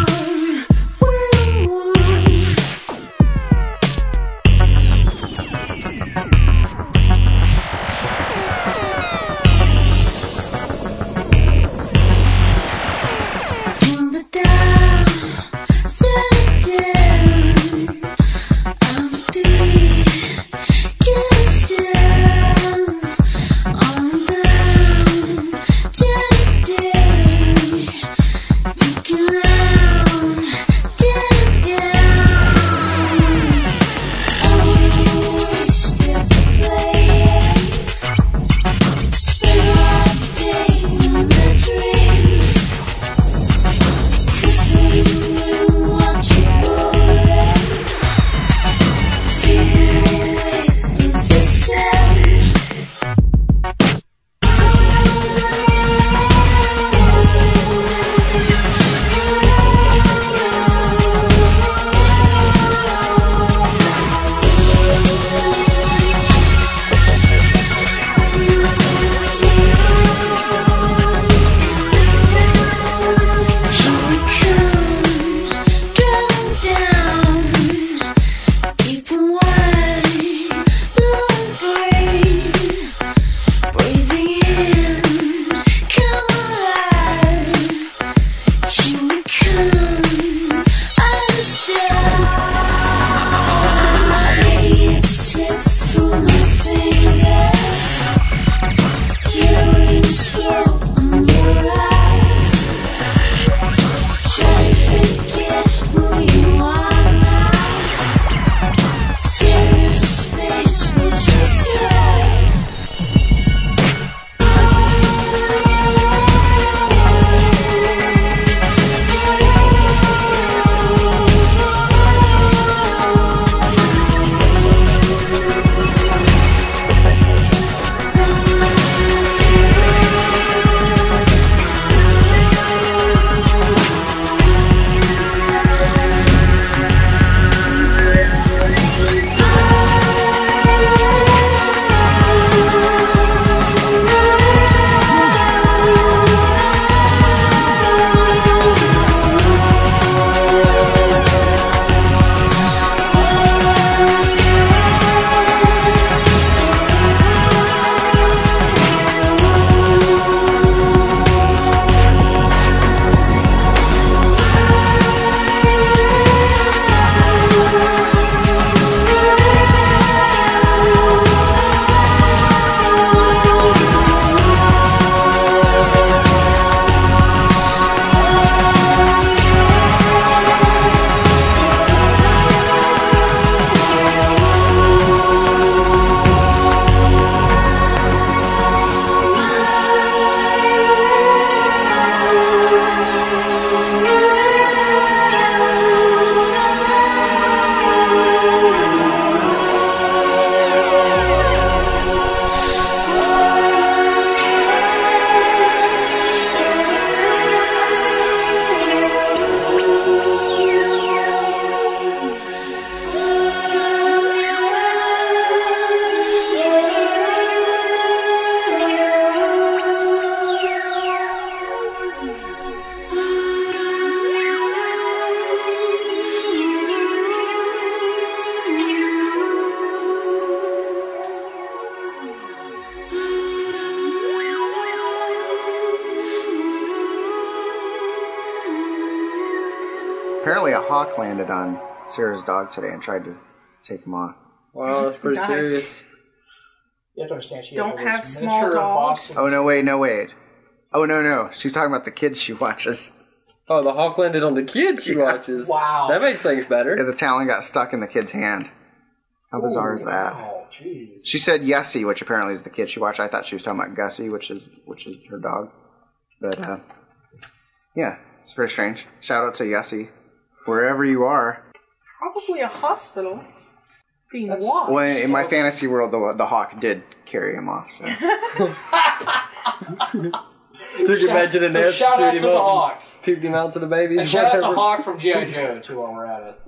hawk landed on Sarah's dog today and tried to take him off. Wow, that's pretty serious. You have to understand she Don't have was small miniature dogs. Boston. Oh, no, wait. Oh, no. She's talking about the kids she watches. Oh, the hawk landed on the kid she watches. Wow. That makes things better. Yeah, the talon got stuck in the kid's hand. How bizarre is that? Wow, jeez. She said Yessie, which apparently is the kid she watched. I thought she was talking about Gussie, which is her dog. But, yeah, it's very strange. Shout out to Yessie, wherever you are. Probably a hospital. Being watched. Well, in my fantasy world, the hawk did carry him off. So. Took him back to the nest, shout out to the hawk. Puked him out to the babies. And shout out to Hawk from G.I. Joe, too, while we're at it.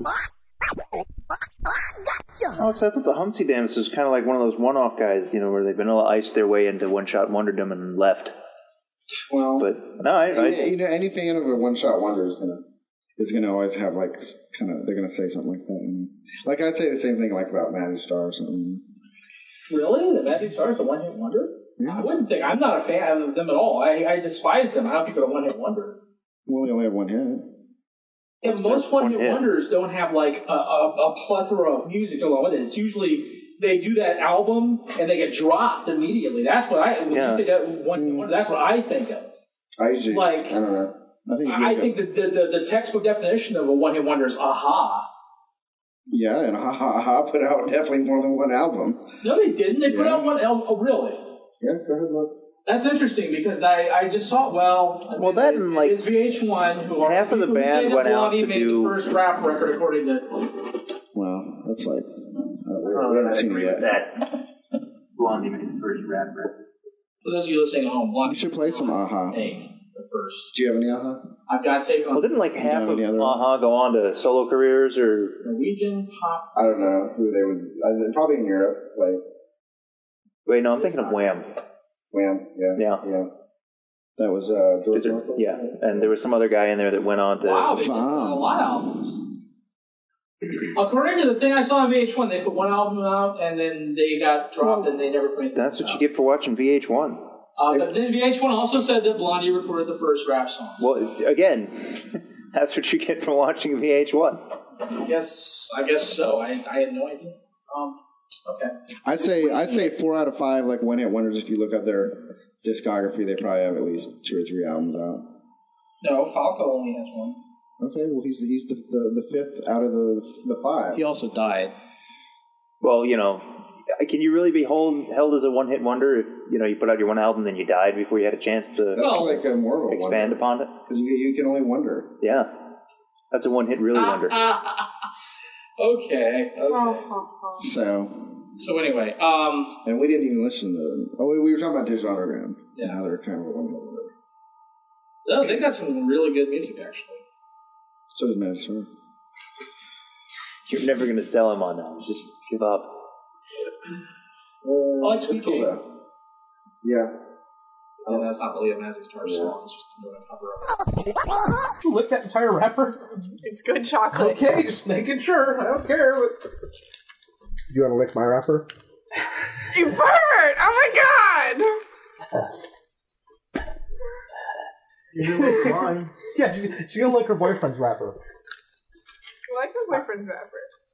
Oh, except that the Humpty Dance is kind of like one of those one-off guys, where they vanilla iced their way into One-Shot Wonderdom and left. Well, but no, any fan of a one-shot wonder is gonna always have they're gonna say something like that. Like I'd say the same thing about Matthew Starr or something. Really? The Matthew Starr is a one-hit wonder? Yeah. I wouldn't think. I'm not a fan of them at all. I despise them. I don't think they're a one-hit wonder. Well, they only have one hit. Yeah, most one-hit wonders don't have a plethora of music along with it. It's usually they do that album and they get dropped immediately. That's what when you say that one-hit wonder, that's what I think of. I don't know. I think the textbook definition of a one-hit wonder is aha. Yeah, and aha put out definitely more than one album. No, they didn't. They put out one album. Oh, really? Yeah, go ahead, look. That's interesting because I just saw that and it's VH1 who are half of the band went out to made do the first rap record according to. Well, that's we haven't seen it yet. That Blondie made the first rap record. For those of you listening at home, Blondie. You should play some Aha. The first. Do you have any Aha? I've got to take on. Well, didn't half of Aha go on to solo careers or Norwegian pop? I don't know who they would. Probably in Europe, Wait, no, I'm thinking of Wham. Wham, yeah. That was George Michael? Yeah, and there was some other guy in there that went on to. Wow, they put a lot of albums. According to the thing I saw on VH1, they put one album out and then they got dropped and they never put anything That's what you get for watching VH1. But then VH1 also said that Blondie recorded the first rap song. Well, again, that's what you get from watching VH1. I guess so. I had no idea. Okay. I'd say 4 out of 5 one-hit wonders. If you look at their discography, they probably have at least 2 or 3 albums out. No, Falco only has one. Okay, well he's the 5th out of the 5. He also died. Well, can you really be held as a one-hit wonder if you put out your one album and then you died before you had a chance to more of a expand upon it? Because you can only wonder. Yeah, that's a one-hit really wonder. Okay. So anyway, and we didn't even listen to. We were talking about Digital Underground. Yeah, how they're kind of a one-hit wonder. No, they got some really good music actually. So does Matt Stone. You're never going to sell him on that. Just give up. I like Sweet King. Yeah. Oh, that's not really a Mazzy Star song. It's just a cover of it. Lick that entire wrapper? It's good chocolate. Okay, just making sure. I don't care. You want to lick my wrapper? You burn! Oh my god! You're gonna lick mine. Yeah, she's gonna lick her boyfriend's wrapper. I like my boyfriend's wrapper.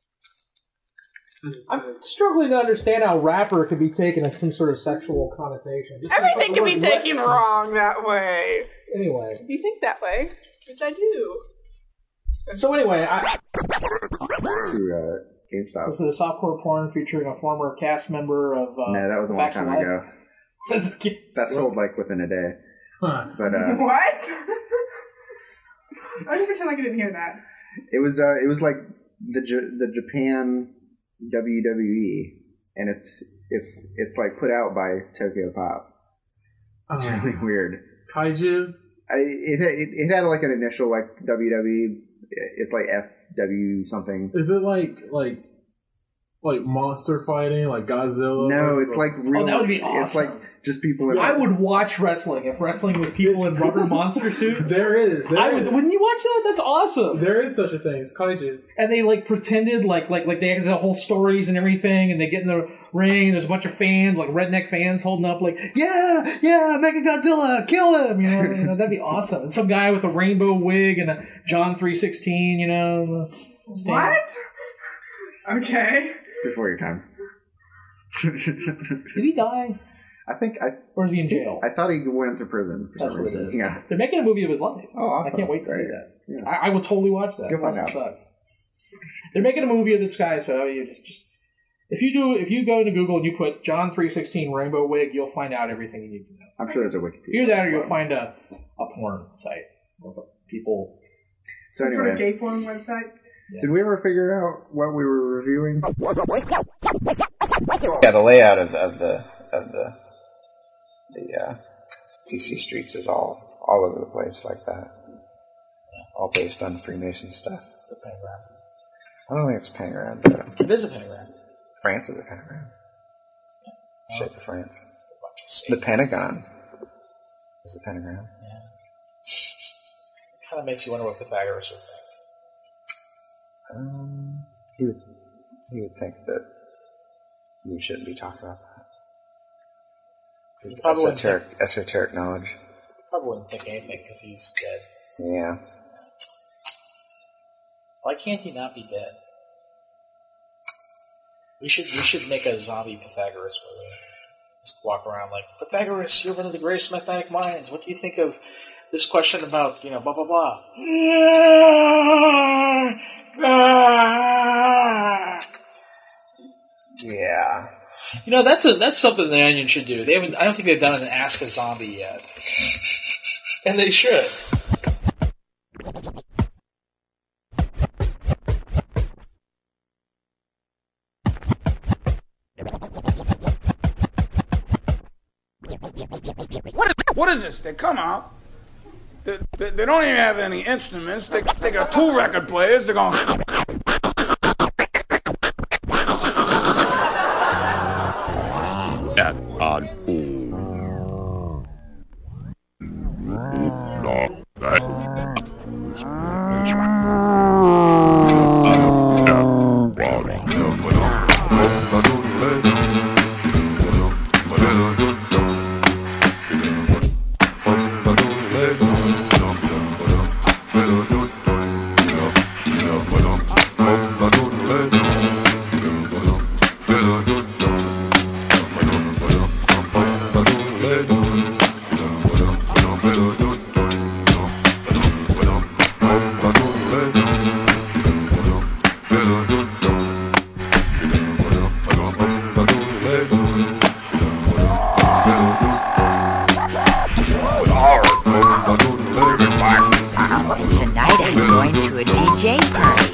I'm struggling to understand how rapper could be taken as some sort of sexual connotation. Everything can be taken wrong that way. Anyway. If you think that way, which I do. So anyway, GameStop. This is a softcore porn featuring a former cast member of. No, that was a long time ago. That sold within a day. Huh. But what? I just pretend like I didn't hear that. It was like the Japan WWE, and it's put out by Tokyo Pop. It's really weird. Kaiju. It had an initial WWE. It's FW something. Is it like monster fighting, like Godzilla? No, it's real. Oh, that would be awesome. It's just people. I would watch wrestling if wrestling was people in rubber monster suits. There is. Wouldn't you watch that? That's awesome. There is such a thing. It's kaiju. And they pretended like they had the whole stories and everything, and they get in the ring. There's a bunch of fans, like redneck fans, holding up, like, yeah, Mechagodzilla, kill him. You know, that'd be awesome. And some guy with a rainbow wig and a John 3:16. You know, What? Okay. It's before your time. Did he die? Or is he in jail? I thought he went to prison for That's some what it reason. is. Yeah. They're making a movie of his life. Oh, awesome. I can't wait to see Great. that. Yeah. I will totally watch that. Go find That out. sucks. They're making a movie of this guy, so you just if you go into Google and you put John 3:16 rainbow wig, you'll find out everything you need to know. I'm sure there's a Wikipedia. Either that, or you'll find a porn site where people. So Some sort of anyway, gay porn website. did we ever figure out what we were reviewing? Yeah, the layout of the DC streets is all over the place like that. All based on Freemason stuff. It's a pentagram. I don't think it's a pentagram, but It is a pentagram. France is a pentagram. Shape of France. The Pentagon is a pentagram. Yeah. Kind of makes you wonder what Pythagoras would think. He would think that we shouldn't be talking about that. Probably Esoteric knowledge. Probably wouldn't think anything because he's dead. Yeah. Why can't he not be dead? We should make a zombie Pythagoras movie. Just walk around like, Pythagoras, you're one of the greatest mathematic minds. What do you think of this question about, blah, blah, blah? Yeah. That's something the Onion should do. I don't think they've done an Ask a Zombie yet. And they should. What is this? They come out. They don't even have any instruments. They got 2 record players. They're going. At on Tonight I'm going to a DJ party.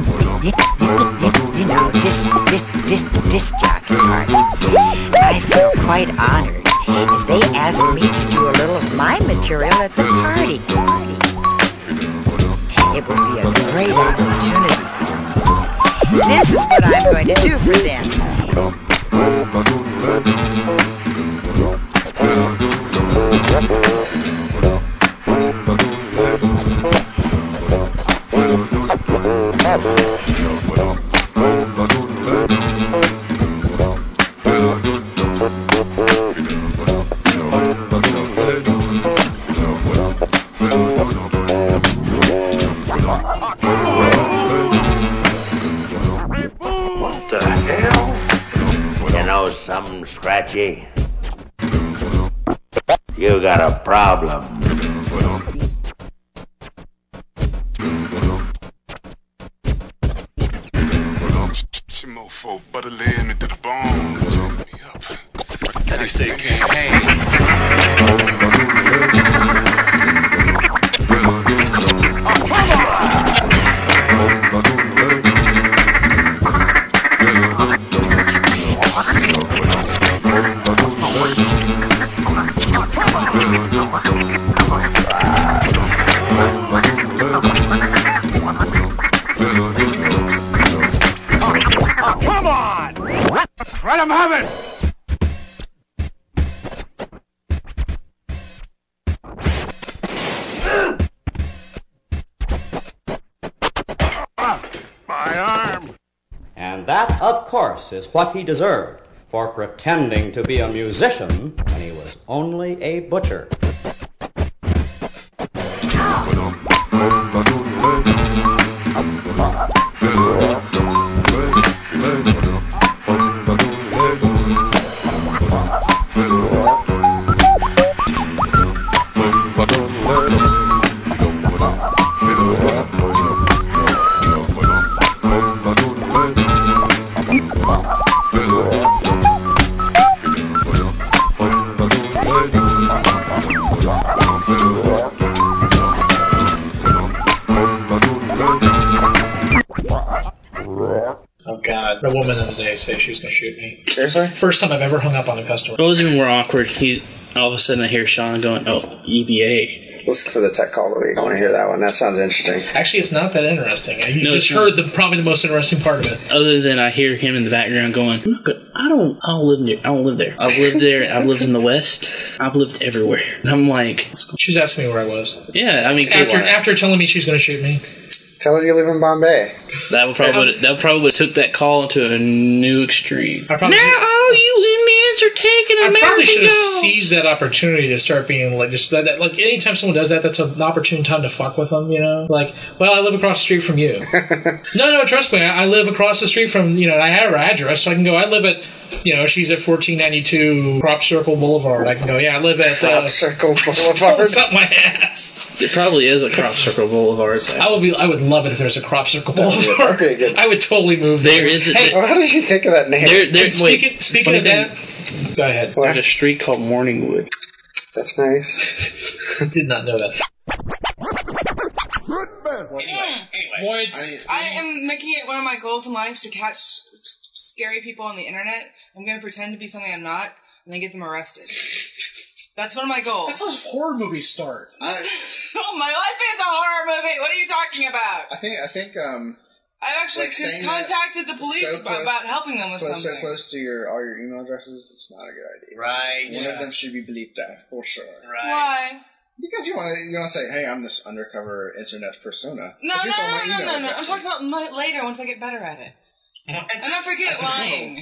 Disc jockey party. I feel quite honored as they asked me to do a little of my material at the party. It will be a great opportunity for me. This is what I'm going to do for them. What the hell? You know something, Scratchy? You got a problem. Some mofo butter laying me to the bone. Turn me up. How do you say campaign? Come on! Let them have it! My arm! And that, of course, is what he deserved. for pretending to be a musician when he was only a butcher. A woman the other day said she was going to shoot me. Seriously? First time I've ever hung up on a customer. What was even more awkward? All of a sudden I hear Sean going, "Oh, EBA." Listen for the tech call of the week. I want to hear that one. That sounds interesting. Actually, it's not that interesting. You just heard probably the most interesting part of it. Other than I hear him in the background going, "I don't live there. I've lived there. I've lived in the West. I've lived everywhere." And I'm like, she was asking me where I was. Yeah, I mean, after telling me she was going to shoot me. Tell her you live in Bombay. That probably took that call into a new extreme. Now all you inmates are taking America. I probably should have seized that opportunity to start being like, just that, like anytime someone does that, that's an opportune time to fuck with them. You know, like, well, I live across the street from you. No, trust me, I live across the street from I have her address, so I can go. I live at. She's at 1492 Crop Circle Boulevard. I can go, I live at... Crop Circle Boulevard? It's up my ass. There probably is a Crop Circle Boulevard. So. I would love it if there's a Crop Circle Boulevard. I would totally move there. How did you think of that name? Speaking of that... Go ahead. There's a street called Morningwood. That's nice. I did not know that. Anyway, I am making it one of my goals in life to catch scary people on the internet. I'm going to pretend to be something I'm not, and then get them arrested. That's one of my goals. That's how horror movies start. Oh, my life is a horror movie. What are you talking about? I think I've actually contacted the police about helping them with something. So close to all your email addresses, it's not a good idea. Right. One of them should be bleeped out, for sure. Right. Why? Because you want to say, hey, I'm this undercover internet persona. No. I'm talking about later once I get better at it. And I forget lying.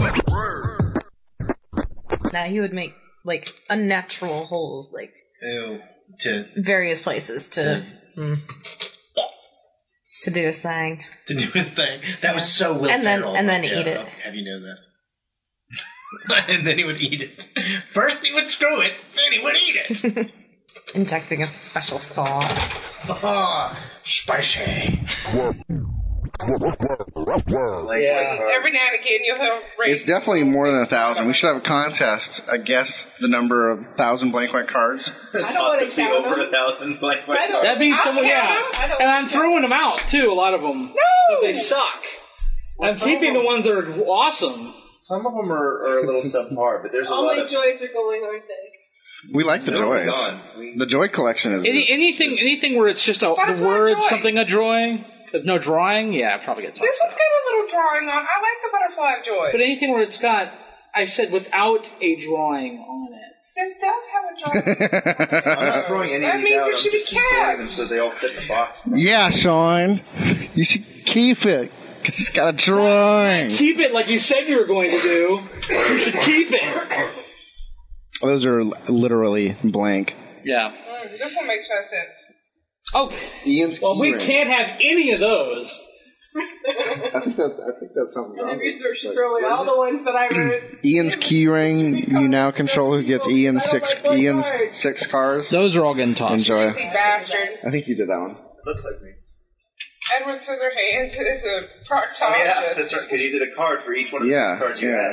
Now he would make unnatural holes, to various places to do his thing. To do his thing. That was so Will Ferrell. And then eat it. Have you known that? And then he would eat it. First he would screw it, then he would eat it. Injecting a special sauce. Oh, spicy. Every now and again you'll have a race. It's definitely more than 1,000. We should have a contest. I guess the number of 1,000 blank white cards. I don't want to count over 1,000 blank white cards. That'd be someone, and I'm throwing them out too. A lot of them. No, they suck. I'm keeping the ones that are awesome. Some of them are a little subpar, but there's a lot of. All my joys are going, aren't they? We like the joys. The joy collection is anything where it's just the word something a joy. No drawing, probably gets. This one's got a little drawing on. I like the butterfly of joy. But anything where it's got, I said without a drawing on it. This does have a drawing. I'm not throwing any of these out. That means there should be cabs. So they all fit in the box. Yeah, Sean. You should keep it. Because it's got a drawing. Keep it like you said you were going to do. You should keep it. Those are literally blank. Yeah. This one makes no sense. Oh, we can't have any of those. I think that's something. And you're throwing all the ones that I wrote. Ian's keyring. You now control who gets Ian's six cars. Those are all getting tossed. Enjoy. Bastard. I think you did that one. It looks like me. Edward Scissorhands is a proctologist. Yeah, that's right. Because you did a card for each one of the 6 cards you had.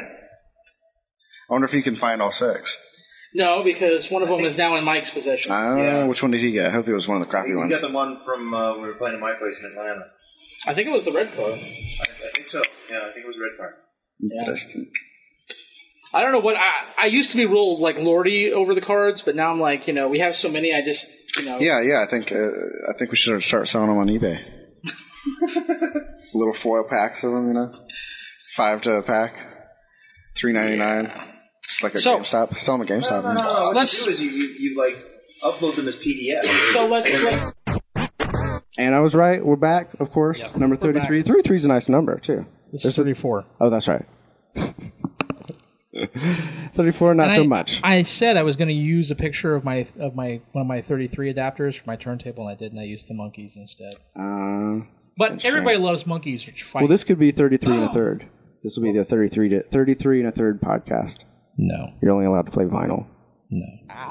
I wonder if you can find all 6. No, because one of them is now in Mike's possession. Which one did he get? I hope it was one of the crappy ones. You got the one from when we were playing at my place in Atlanta. I think it was the red card. I think so. Yeah, I think it was red card. Interesting. I don't know what I used to be real lordy over the cards, but now I'm like, we have so many. I just Yeah. I think we should start selling them on eBay. Little foil packs of them, $5 to a pack, $3.99. Just like a GameStop. Still on the GameStop. No. What you do is you upload them as PDF. So let's. And I was right. We're back, of course. Yep. Number 33. 33 is a nice number too. This is 34. Oh, that's right. 34, not And so much. I said I was going to use a picture of one of my 33 adapters for my turntable, and I didn't. I used the monkeys instead. But everybody loves monkeys, which fight. Well, this could be 33 and a third. This will be the 33 and a third podcast. No. You're only allowed to play vinyl. No.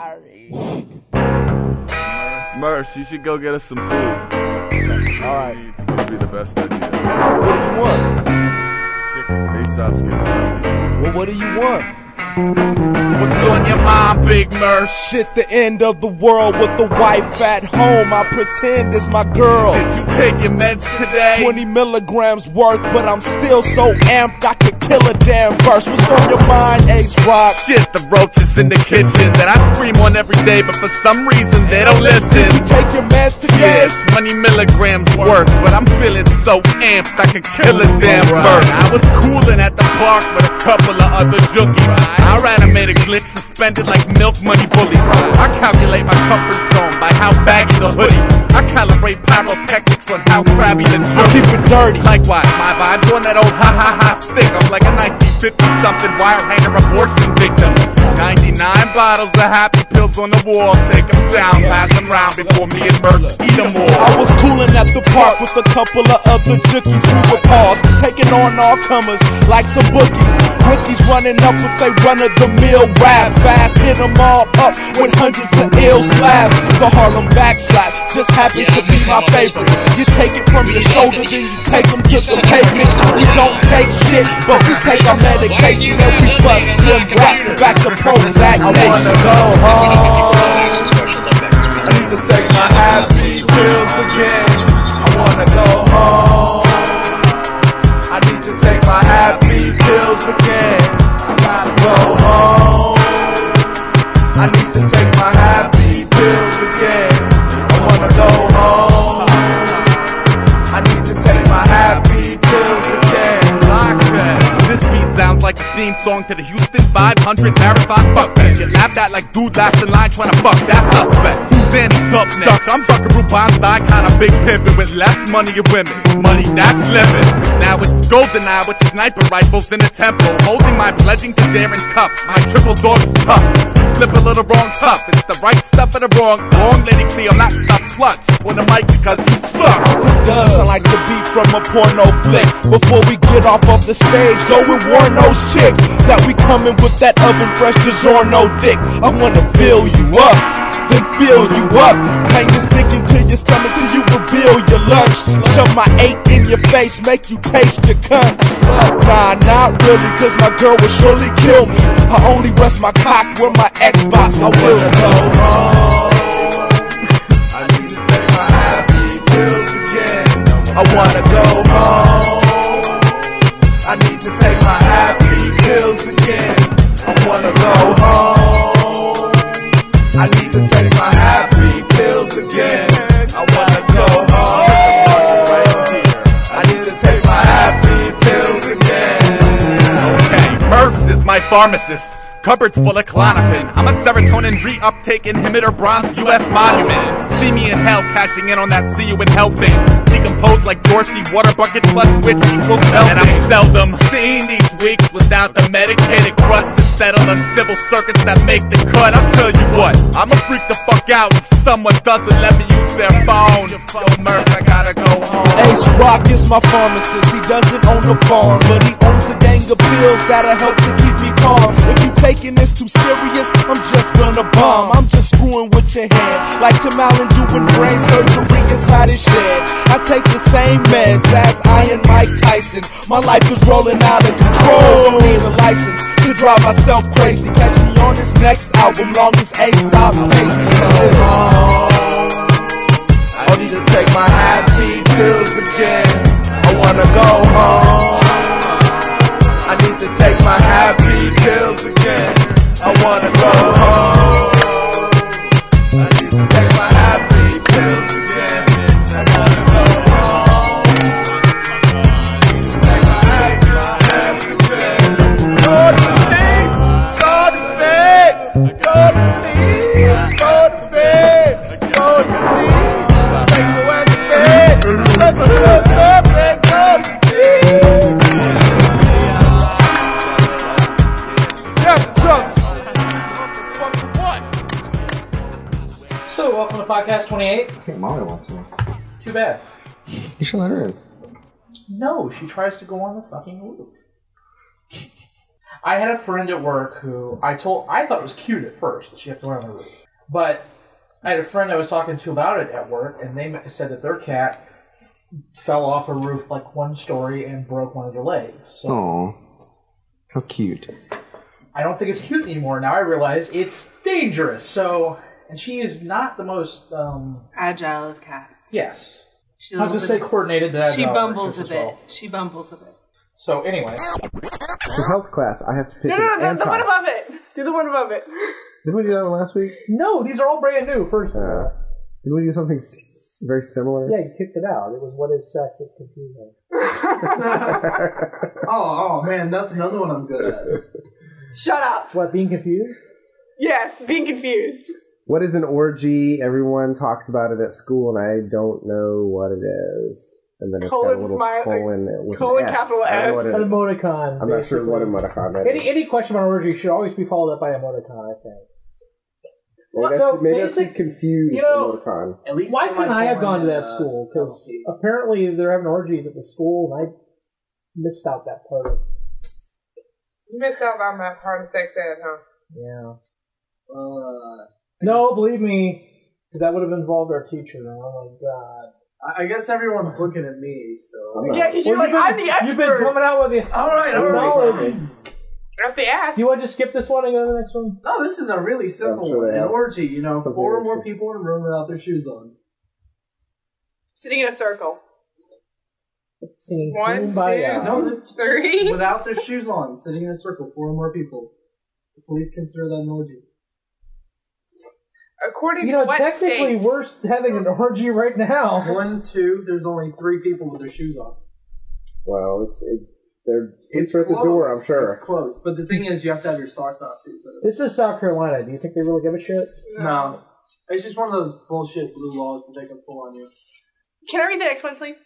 Merce, you should go get us some food. Alright. It'll be the best idea. What do you want? Chicken. Aesop's getting. Well, what do you want? What's on your mind, Big Merce? Shit, the end of the world with the wife at home. I pretend it's my girl. Did you take your meds today? 20 milligrams worth, but I'm still so amped I could kill a damn verse. What's on your mind, Ace Rock? Shit, the roaches in the kitchen that I scream on every day, but for some reason they don't listen. Did you take your meds today? Yeah, 20 milligrams worth, but I'm feeling so amped I could kill a damn verse. I was cooling at the park with a couple of other jookies. I ran and made a glitch suspended like milk money bullies. I calculate my comfort zone by how baggy the hoodie. I calibrate pyrotechnics on how crabby the jerky. I keep it dirty. Likewise, my vibes on that old ha-ha-ha stick. I'm like a 1950-something wire hanger abortion victim. 99 bottles of happy pills on the wall. Take them down, pass them round before me and Merce eat them all. I was cooling at the park with a couple of other jookies. We were paused, taking on all comers like some bookies. Rookies running up with they run-of-the-mill raps. Fast, hit them all up with hundreds of ill slabs. The Harlem backslap just happens to be my favorite. You take it from your shoulder, then you take them to the pavement. We don't take shit, but we take our medication and we bust them raps back to Prozac. I wanna go home. I need to take my happy pills again. I wanna go home. I need to take my happy pills again. I gotta go home. I need to take my happy pills again. I wanna go home. I need to take my happy pills again. This beat sounds like the theme song to the Houston 500 Marathon Buck Fest. Get laughed at like dude last in line trying to fuck that suspect. Who's up next? I'm Buckaroo Banzai, kinda big pimpin' with less money and women. Money that's living. Now it's GoldenEye with sniper rifles in the temple. Holding my pledging to daring cups. My triple dog's tough. Flip a little wrong tough. It's the right stuff or the wrong. Wrong lady clear, I'm not stuffed clutch. On the mic because you suck. This does sound like the beat from a porno flick. Before we get off of the stage, go and warn those chicks that we coming with that oven fresh DiGiorno dick. I wanna fill you up, then fill you up. Hang this dick into your stomach till you reveal your lunch. Shove my 8 in your face, make you taste your cunt. Nah, not really, cause my girl would surely kill me. I only rest my cock where my Xbox I will go home. I need to take my happy pills again. I wanna go home. I need to take my happy pills again. I wanna go home. I need to take my happy pills again. I wanna go home. I need to take my happy pills again. Okay, Merce is my pharmacist. Cupboards full of Klonopin. I'm a serotonin reuptake inhibitor, bronze U.S. monument. See me in hell, cashing in on that see you in hell thing. Decomposed like Dorsey, water bucket plus which equals melting. And I'm seldom seeing these weeks without the medicated crust to settle on civil circuits that make the cut. I'll tell you what, I'ma freak the fuck out if someone doesn't let me use their phone. Yo, Murph, I gotta go home. Ace Rock is my pharmacist. He doesn't own a farm, but he owns a gang of pills that'll help to keep me calm. If you taking this too serious, I'm just gonna bomb. I'm just screwing with your head, like Tim Allen doing brain surgery inside his shed. I take the same meds as Iron Mike Tyson. My life is rolling out of control. I need a license to drive myself crazy. Catch me on this next album, long as Aesop pays me. I need to take my happy pills again. I wanna go home. I need to take my happy pills again. I wanna go home. I need to take my happy pills again. I wanna go home. I need to take my happy pills again. Go to sleep, go to bed, go to sleep, go to bed, go to sleep. Take away the bed, let me go to bed, go to sleep. podcast 28? I think Molly wants to. Too bad. You should let her in. No, she tries to go on the fucking roof. I had a friend at work who I thought it was cute at first that she had to go on the roof. But I had a friend I was talking to about it at work, and they said that their cat fell off a roof like one story and broke one of their legs. So Aw. How cute. I don't think it's cute anymore. Now I realize it's dangerous. So, and she is not the most agile of cats. Yes. She's I was going to say coordinated, but she agile bumbles a as bit. well. She bumbles a bit. So anyway. For health class, I have to pick No, an the anti. one above it. Do the one above it. Did we do that one last week? No, these are all brand new. First of all. Did we do something very similar? Yeah, you kicked it out. It was What Is Sex? It's Confusing. Oh man, that's another one I'm good at. Shut up. What, being confused? Yes, being confused. What is an orgy? Everyone talks about it at school, and I don't know what it is. And then it's got a little colon with colon an S. capital I don't know S. what it An is. emoticon. I'm not sure what emoticon that is. Any question about orgy should always be followed up by emoticon, I think. Maybe that's a confused emoticon. At least why couldn't I have gone to that school? Because apparently they're having orgies at the school, and I missed out that part of. You missed out on that part of sex ed, huh? Yeah. Well, No, believe me, because that would have involved our teacher. Oh my god. I guess everyone's looking at me, so. Yeah, because you're like, I'm the expert. You've been coming out with the Alright. knowledge. Up the ass. You want to just skip this one and go to the next one? No, this is a really simple one. An orgy, 4 or more people in a room without their shoes on. Sitting in a circle. Singing 1, 2, No, 3. without their shoes on, sitting in a circle, 4 or more people. The police consider that an orgy. According to what technically state? we're having an orgy right now. 1, 2, there's only 3 people with their shoes on. Well, they're at the door, I'm sure. It's close, but the thing is, you have to have your socks off too. So This is South Carolina. Do you think they really give a shit? no, it's just one of those bullshit blue laws that they can pull on you. Can I read the next one, please?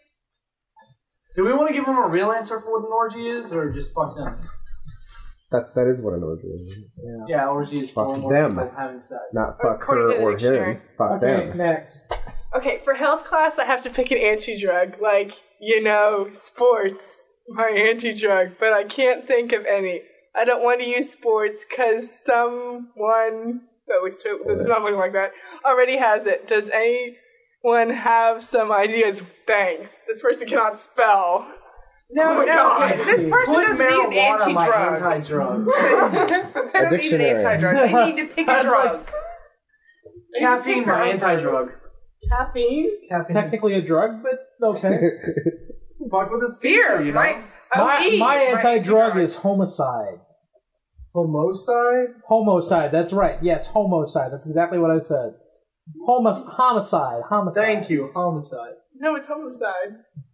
Do we want to give them a real answer for what an orgy is, or just fuck them? That is what an orgy is. Yeah, orgy is 4 or Fuck more them. people having sex. Not fuck According her to the or dictionary. him. Fuck them. Next. Okay, for health class, I have to pick an anti-drug, like, sports, my anti-drug, but I can't think of any. I don't want to use sports because someone, there's nothing like that, already has it. Does anyone have some ideas? Thanks. This person cannot spell. No, this person Put doesn't need an marijuana, my anti-drug. anti-drug. They don't need an anti-drug. They need to pick a drug. Caffeine, my anti-drug. Caffeine? Technically a drug, but okay. Fuck with its Beer. teacher, you know? My anti-drug is homicide. Homicide? Homicide, that's right. Yes, homicide. That's exactly what I said. Homicide. Thank you, homicide. No, it's homicide.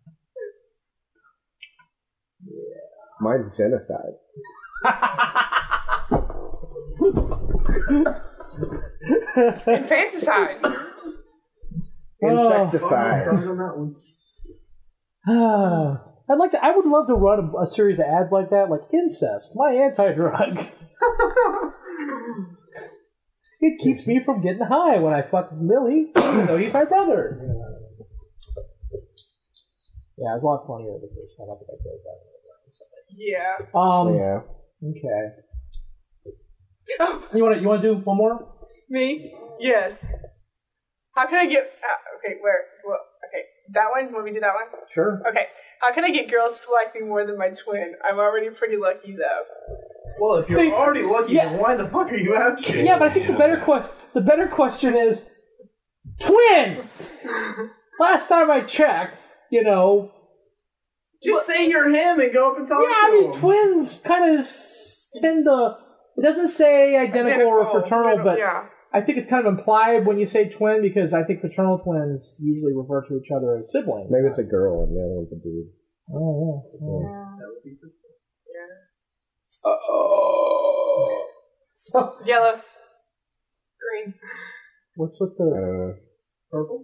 Mine's genocide. Infanticide. Insecticide. I would love to run a series of ads like that, like incest, my anti-drug. It keeps me from getting high when I fuck Millie, even though he's my brother. Yeah, it was a lot funnier the first time. I think I broke that. Yeah. Yeah. Okay. You want to do one more? Me? Yes. How can I get... okay, that one? Want me to do that one? Sure. Okay. How can I get girls to like me more than my twin? I'm already pretty lucky, though. Well, if you're already lucky, then why the fuck are you asking? Yeah, but I think the better question is... Twin! Last time I checked, Just say you're him and go up and talk to him. Twins kind of tend to... It doesn't say identical or fraternal, but I think it's kind of implied when you say twin, because I think fraternal twins usually refer to each other as siblings. Maybe it's a girl and the other one's a dude. Oh, yeah. Uh-oh. So, Yellow. Green. What's with the... Purple?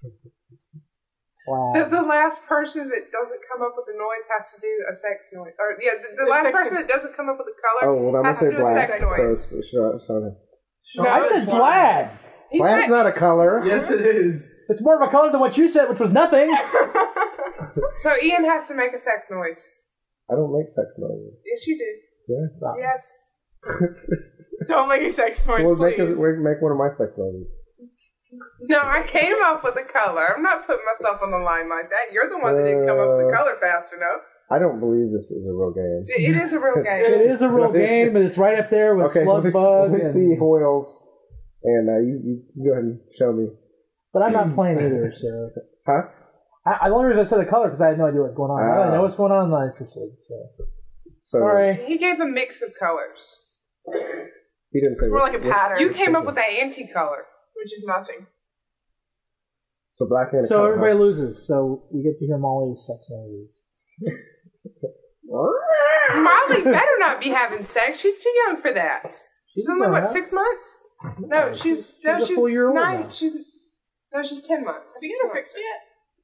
Wow. The last person that doesn't come up with the noise has to do a sex noise. Or the last person that doesn't come up with the color Oh, well, I'm going has to to say do a black. sex noise. So, No, I said Vlad. Black's not a color. Yes, it is. It's more of a color than what you said, which was nothing. So Ian has to make a sex noise. I don't make sex noises. Yes, you do. Yeah, stop. Yes. Don't make a sex noise, Well, please. make one of my sex noises. No, I came up with a color. I'm not putting myself on the line like that. You're the one that didn't come up with the color fast enough. I don't believe this is a real game. It is a real game. It is a real game, and it's right up there with Slug Bug. Let me see Hoyles, and you go ahead and show me. But I'm not playing either, so. Huh? The only reason I said the color because I had no idea what's going on. Now that I know what's going on, I'm not interested. So. Sorry. He gave a mix of colors. He didn't say it's more like a pattern. You came up with with that anti-color, which is nothing. So black and So everybody loses. So we get to hear Molly's sex noises. Molly better not be having sex. She's too young for that. She's only what, 6 months? No, she's a full year old 9. now. She's 10 months. Have you got her fixed yet?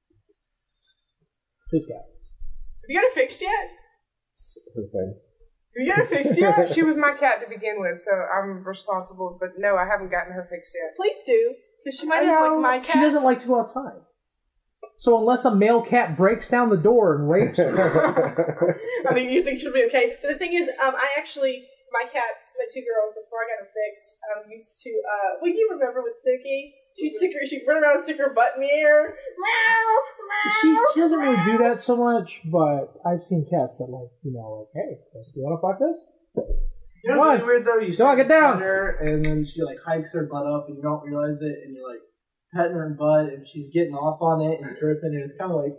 Who's got? Have you got her fixed yet? Okay. Have you got her fixed yet? She was my cat to begin with, so I'm responsible. But no, I haven't gotten her fixed yet. Please do, because she might have like my cat. She doesn't like to go outside. So unless a male cat breaks down the door and rapes her, I mean, you think she'll be okay. But the thing is, my cats, my 2 girls, before I got her fixed, used to, well, you remember with Suki? She'd run around and stick her butt in the air. she doesn't really do that so much, but I've seen cats that hey, you want to fuck this? You know what's weird though? You Come on, get down. her, and then she hikes her butt up, and you don't realize it, and you're petting her butt, and she's getting off on it and dripping, and it's kind of like.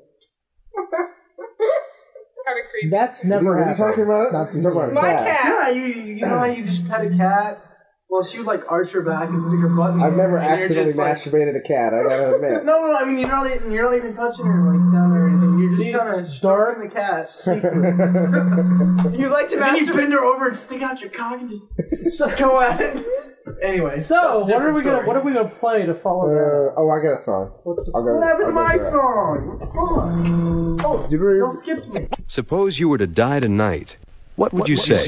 Kind of creepy. That's never happened. What are you talking about? Not to me. My cat. Yeah, you know how you just pet a cat? Well, she would arch her back and stick her butt in the I've never air, and accidentally you're just, masturbated a cat. I gotta admit. No, I mean you're not even touching her down there or anything. You're just kind of stroking the cat. You like to then masturbate? you bend her over and stick out your cock and just go at it. Anyway, so what are we gonna play to follow that? Oh, I got a song. What happened to my song? Oh, y'all skipped me. Suppose you were to die tonight. What would you say?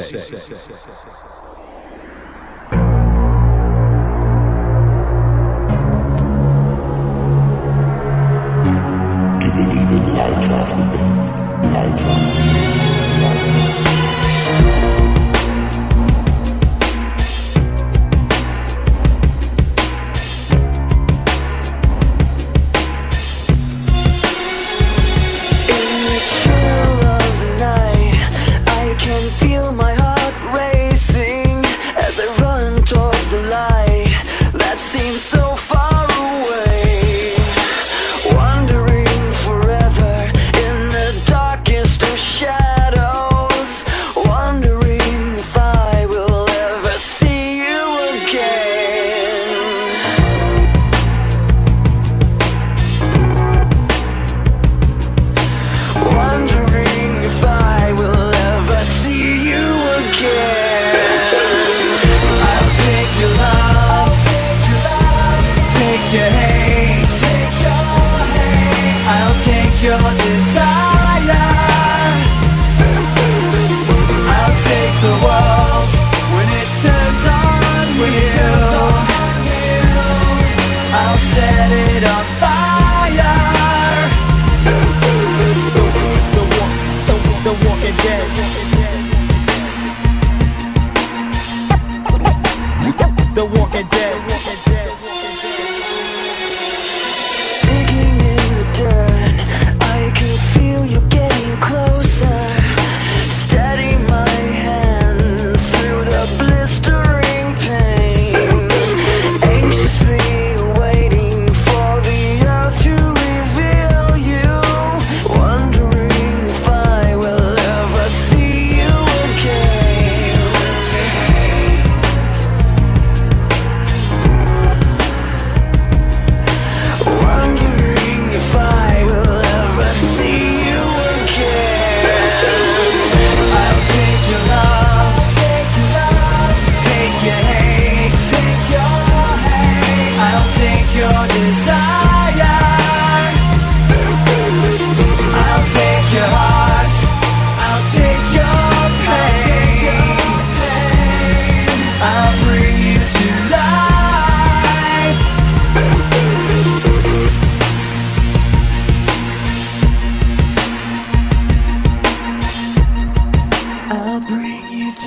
Feel my heart racing as I run towards the light that seems so far away, wandering forever in the darkest of shadows, wondering if I will ever see you again. Wondering if I will ever see you again. I'll take your love, take your hate, I'll take your desire, I'll take the world when it turns on you, I'll set it on fire. The Walking Dead. The Walking Dead. Digging in the dirt, I can feel you getting closer. Steady my hands through the blistering pain. Anxiously waiting for the earth to reveal you. Wondering if I will ever see you again.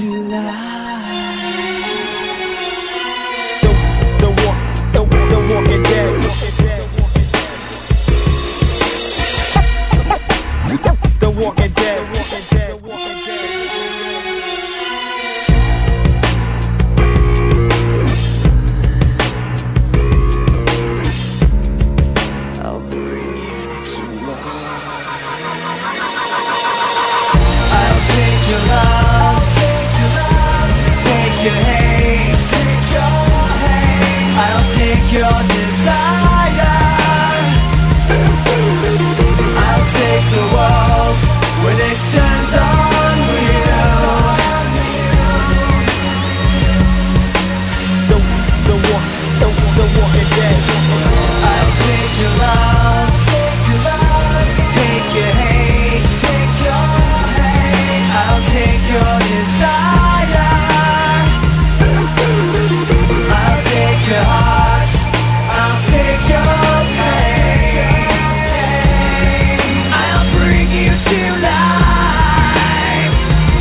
to life. The Walking Dead. The Walking Dead. I'll bring you to life. I'll take your love, take your hate, I'll take your desire. I'll take the world when it turns on you. The Walking Dead. I'll take your love, take your hate, I'll take your desire. I'll take your heart, I'll take your pain. I'll bring you to life.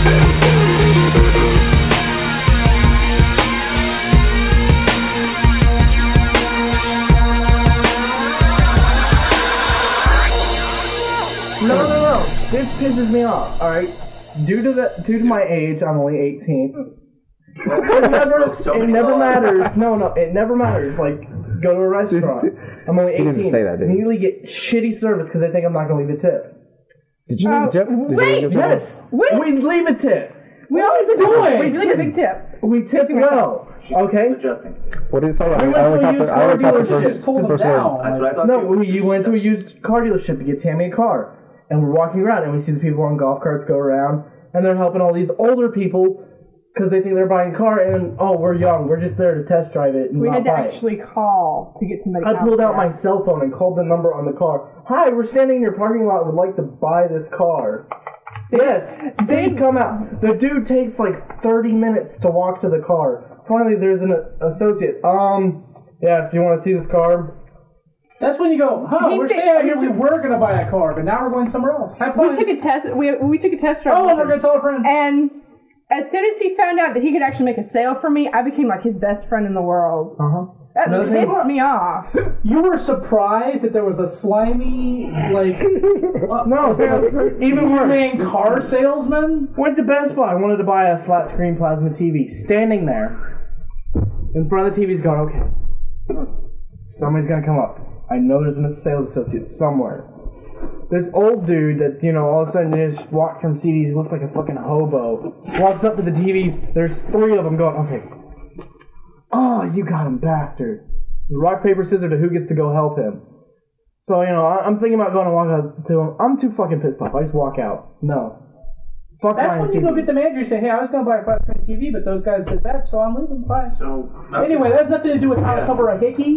No. This pisses me off. All right, due to my age, I'm only 18. It never matters. No, it never matters. Like, go to a restaurant. I'm only 18. He didn't say that, did he? Immediately get shitty service because they think I'm not going to leave a tip. Did you leave a tip? Yes. We leave a tip. We always do it. We leave a big tip. We tip well. Okay. Adjusting. What did it say? We went to a used car dealership. Pull them down. That's what I thought. No, you went to a used car dealership to get Tammy a car, and we're walking around, and we see the people on golf carts go around, and they're helping all these older people because they think they're buying a car, and we're young, we're just there to test drive it and We not had to buy it. actually call to get somebody. I pulled out my cell phone and called the number on the car. Hi, we're standing in your parking lot. Would like to buy this car. Yes, please come out. The dude takes like 30 minutes to walk to the car. Finally, there's an associate. Yeah, so you want to see this car? That's when you go, we're staying out here, we were going to buy a car, but now we're going somewhere else. Have fun. We took a test. We took a test drive. Oh, and we're going to tell a friend. And as soon as he found out that he could actually make a sale for me, I became like his best friend in the world. That pissed me off. You were surprised that there was a slimy, no, even worse. main car salesman? Went to Best Buy. I wanted to buy a flat screen plasma TV. Standing there in front of the TV's going, okay, somebody's going to come up. I know there's a sales associate somewhere. This old dude that, all of a sudden just walked from CDs, looks like a fucking hobo, walks up to the TVs. There's 3 of them going, okay. Oh, you got him, bastard. Rock, paper, scissors to who gets to go help him. So, I'm thinking about going and walk up to him. I'm too fucking pissed off. I just walk out. No. Fuck That's buying when a you TV. go get the manager and say, hey, I was going to buy a flat screen TV, but those guys did that, so I'm leaving. Bye. Anyway, that has nothing to do with how to cover a hickey.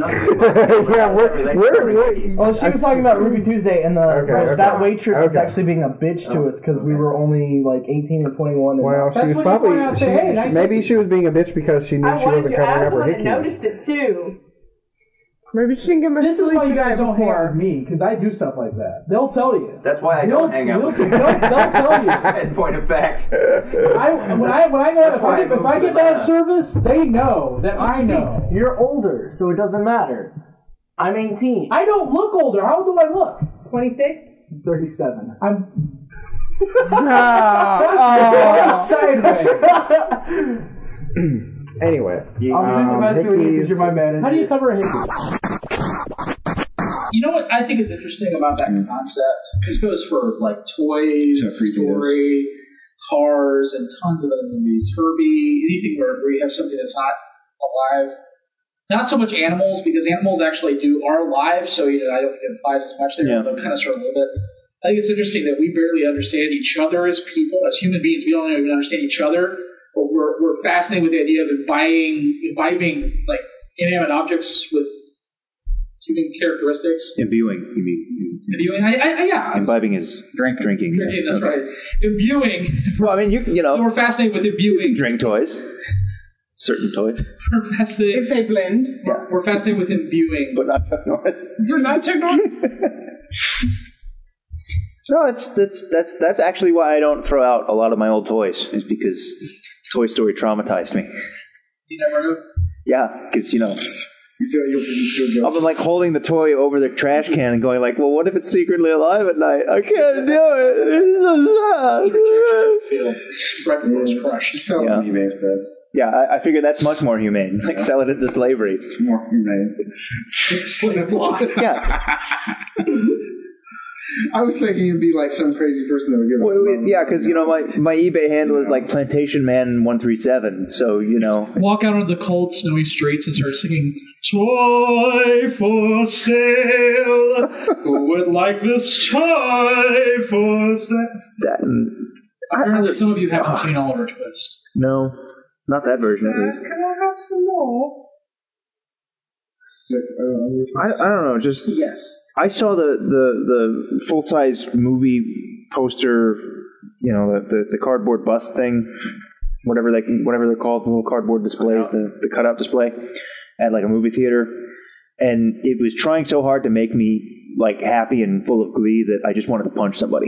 She was talking about Ruby Tuesday, and that waitress was actually being a bitch to us because we were only like 18 and 21. And well, she was probably maybe she was being a bitch because she knew she wasn't covering up her hickeys. I noticed it too. Maybe she can give me This is why you guys don't hang out with me, because I do stuff like that. They'll tell you. That's why I don't hang out with you. They'll tell you. In point of fact. When I go, if I get bad service, they know that I know. You're older, so it doesn't matter. I'm 18. I don't look older. How old do I look? 26? 37. I'm... sideways. Anyway, I'm just messing with you because you're my manager. How do you cover a hickey? You know what I think is interesting about that concept? Because it goes for like toys, story, cars, and tons of other movies. Herbie, anything where you have something that's not alive. Not so much animals, because animals actually are alive, so I don't think it applies as much there, although kind of sort of a little bit. I think it's interesting that we barely understand each other as people, as human beings. We don't even understand each other. But we're fascinated with the idea of imbibing like inanimate objects with human characteristics. Imbuing, you mean? Imbuing, yeah. Imbibing is drinking. Drinking, that's right. Imbuing. Well, I mean, We're fascinated with imbuing. Drink toys. Certain toys. We're fascinated. If they blend. We're fascinated with imbuing. But not Chuck Norris. You're not Chuck Norris? No, that's actually why I don't throw out a lot of my old toys, is because Toy Story traumatized me. You never know. Yeah, because, you know, I've been like holding the toy over the trash can and going like, well, what if it's secretly alive at night? I can't do it. It's so sad. Right before it's crushed. Yeah. Yeah, I figured that's much more humane. Like, sell it into slavery. More humane. Yeah. I was thinking it'd be like some crazy person that would give it. Yeah, because, you know, my eBay handle is like Plantation Man 137, so, you know. Walk out on the cold, snowy streets and start singing, "Toy for sale. Who would like this toy for sale?" Apparently, some of you haven't seen Oliver Twist. No, not that version at least. Can I have some more? I don't know. Just yes. I saw the full size movie poster. You know, the cardboard bust thing, whatever they're called, the little cardboard displays, the cutout display at like a movie theater, and it was trying so hard to make me like happy and full of glee that I just wanted to punch somebody.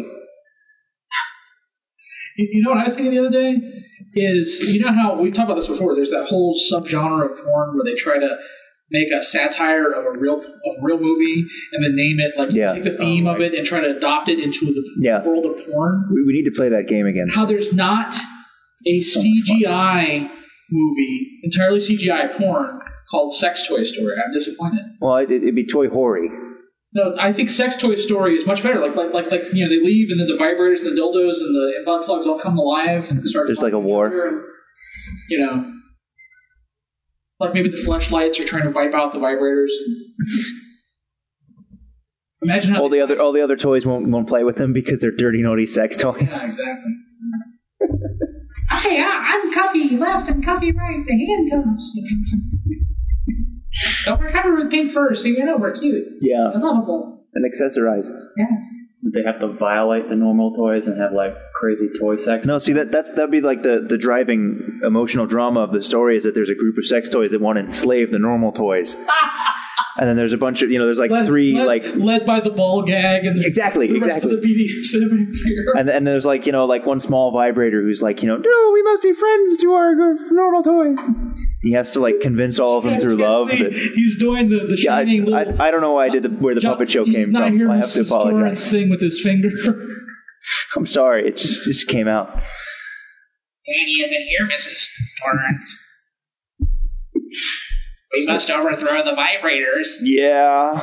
You know what I was thinking the other day is, you know how we talked about this before. There's that whole subgenre of porn where they try to make a satire of a real movie and then name it, like, take the theme of it and try to adopt it into the world of porn. We need to play that game again. How there's not a CGI movie, entirely CGI porn, called Sex Toy Story. I'm disappointed. Well, it'd be Toy Hoary. No, I think Sex Toy Story is much better. Like you know, they leave and then the vibrators and the dildos and the butt plugs all come alive and start. There's like a war. And, you know. Like maybe the fleshlights are trying to wipe out the vibrators. Imagine how all the other toys won't play with them because they're dirty, naughty sex toys. Yeah, exactly. Okay, I'm cuffy left and cuffy right. The hand comes. Don't we're covered with pink fur, so you know we're cute. Yeah. And lovable. And accessorized. Yes. They have to violate the normal toys and have like crazy toy sex. No, see that'd be like the driving emotional drama of the story is that there's a group of sex toys that want to enslave the normal toys, and then there's a bunch of there's like led by the ball gag and exactly the rest of the BDSM here. And there's like one small vibrator who's like no, we must be friends to our normal toys. He has to like convince all of them through love. That, he's doing the shining little. I don't know why I did where the puppet show came from. I have to apologize. Thing with his finger. I'm sorry. It just came out. Danny isn't here, Mrs. Torrance. We must overthrow the vibrators. Yeah.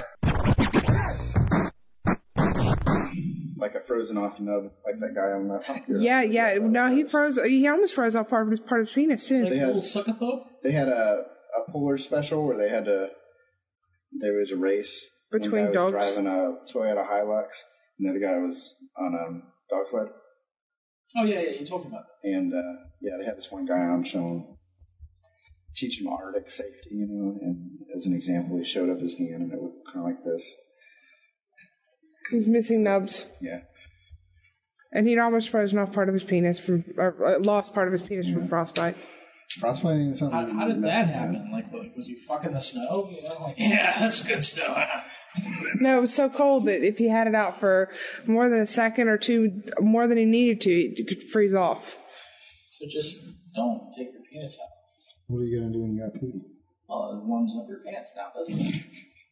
Like a frozen off nub, like that guy on that. Yeah. No, he froze. He almost froze off part of his penis too. Like a little succothop? They had a Polar special where there was a race between one guy dogs. was driving a Toyota Hilux, and the other guy was on a dog sled. Oh yeah, you told me about that. And they had this one guy on teaching him Arctic safety, and as an example, he showed up his hand, and it looked kind of like this. He's missing nubs. Yeah. And he'd almost frozen off part of his penis lost part of his penis from frostbite. Frostbite is something. How did that happen? Like, was he fucking the snow? Yeah, that's good snow. No, it was so cold that if he had it out for more than a second or two, more than he needed to, it could freeze off. So just don't take your penis out. What are you gonna do when you got pee? Well, it warms up your pants now, doesn't it?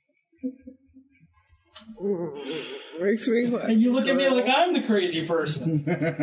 Makes me laugh. And you look at me like I'm the crazy person.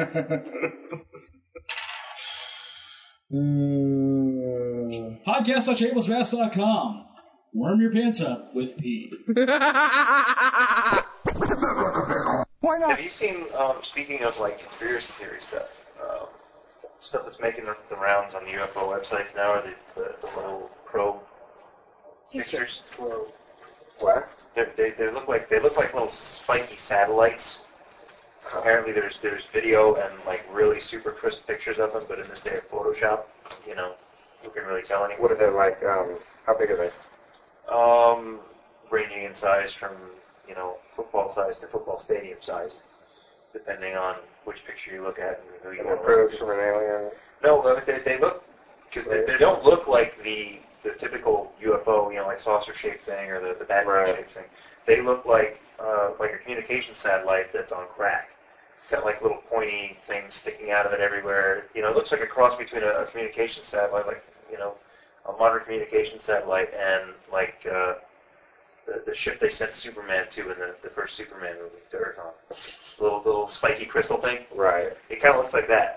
Podcast.shamelessbass.com. Warm your pants up with pee. Why not? Have you seen, speaking of like conspiracy theory stuff, stuff that's making the rounds on the UFO websites now are the little probe pictures? What? They look like little spiky satellites. Apparently there's video and like really super crisp pictures of them, but in this day of Photoshop, who can really tell anything? What are they like? How big are they? Ranging in size from football size to football stadium size, depending on which picture you look at and who you want to listen to. From an alien? No, they look because they don't look like the typical UFO, like saucer-shaped thing or the Batman-shaped thing. They look like a communication satellite that's on crack. It's got like little pointy things sticking out of it everywhere. You know, it looks like a cross between a communication satellite, like, you know, a modern communication satellite, and like the ship they sent Superman to in the first Superman movie to Earth on. Little spiky crystal thing. Right. It kind of looks like that.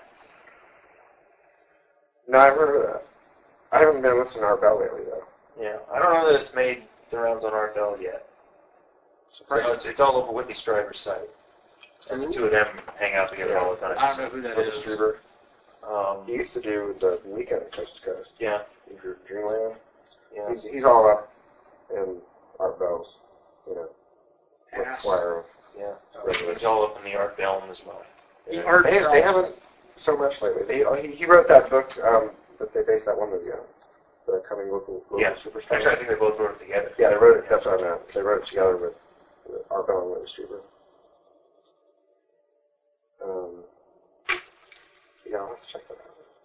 No, I've heard of that. I haven't been listening to Art Bell lately, though. Yeah, I don't know that it's made the rounds on Art Bell yet. It's all over Whitley Strieber's site. And the two of them hang out together all the time. I don't know who that is. Strieber. He used to do the Weekend at Coast to Coast. Yeah. He drew Dreamland. Yeah. He's all up in Art Bell's, you know, flyer of. Yeah. He's all up in the Art Bell as well. Yeah. They haven't so much lately. He wrote that book that they based that one movie on. The Coming Local Superstar. Actually, I think they both wrote it together. Yeah, they wrote it. That's what I meant. They wrote it together with Art Bell and Whitley Strieber. Yeah, I'll have to check that out.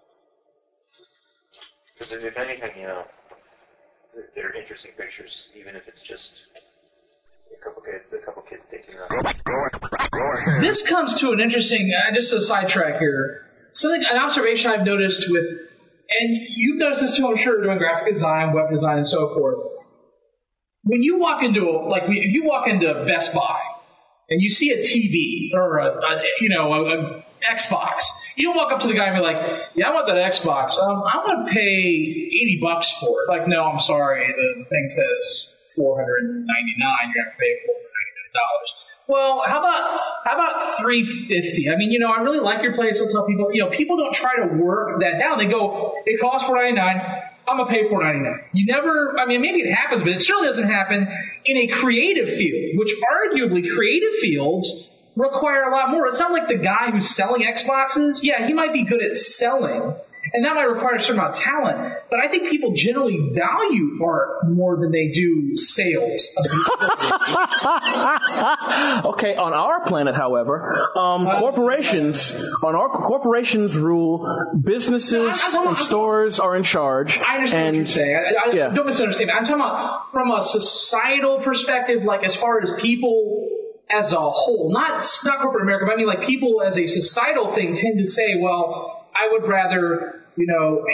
Because if anything, you know, they're interesting pictures, even if it's just a couple kids taking them. This comes to an interesting, just a sidetrack here. An observation I've noticed with, and you've noticed this too, I'm sure, doing graphic design, web design, and so forth. When you walk into, if you walk into Best Buy and you see a TV or a Xbox, you don't walk up to the guy and be like, "Yeah, I want that Xbox. I want to pay $80 for it." Like, no, I'm sorry, the thing says $499. You're gonna pay $499. Well, how about $350? I mean, you know, I really like your place. I'll tell people, you know, people don't try to work that down. They go, it costs $499. I'm gonna pay $499. You never. I mean, maybe it happens, but it certainly doesn't happen in a creative field, which arguably creative fields require a lot more. It's not like the guy who's selling Xboxes. Yeah, he might be good at selling, and that might require a certain amount of talent. But I think people generally value art more than they do sales. Okay, on our planet, however, corporations rule. Businesses and stores are in charge. I understand what you're saying. Don't misunderstand me. I'm talking about from a societal perspective, like as far as people as a whole, not corporate America, but I mean like people as a societal thing tend to say, well, I would rather, you know,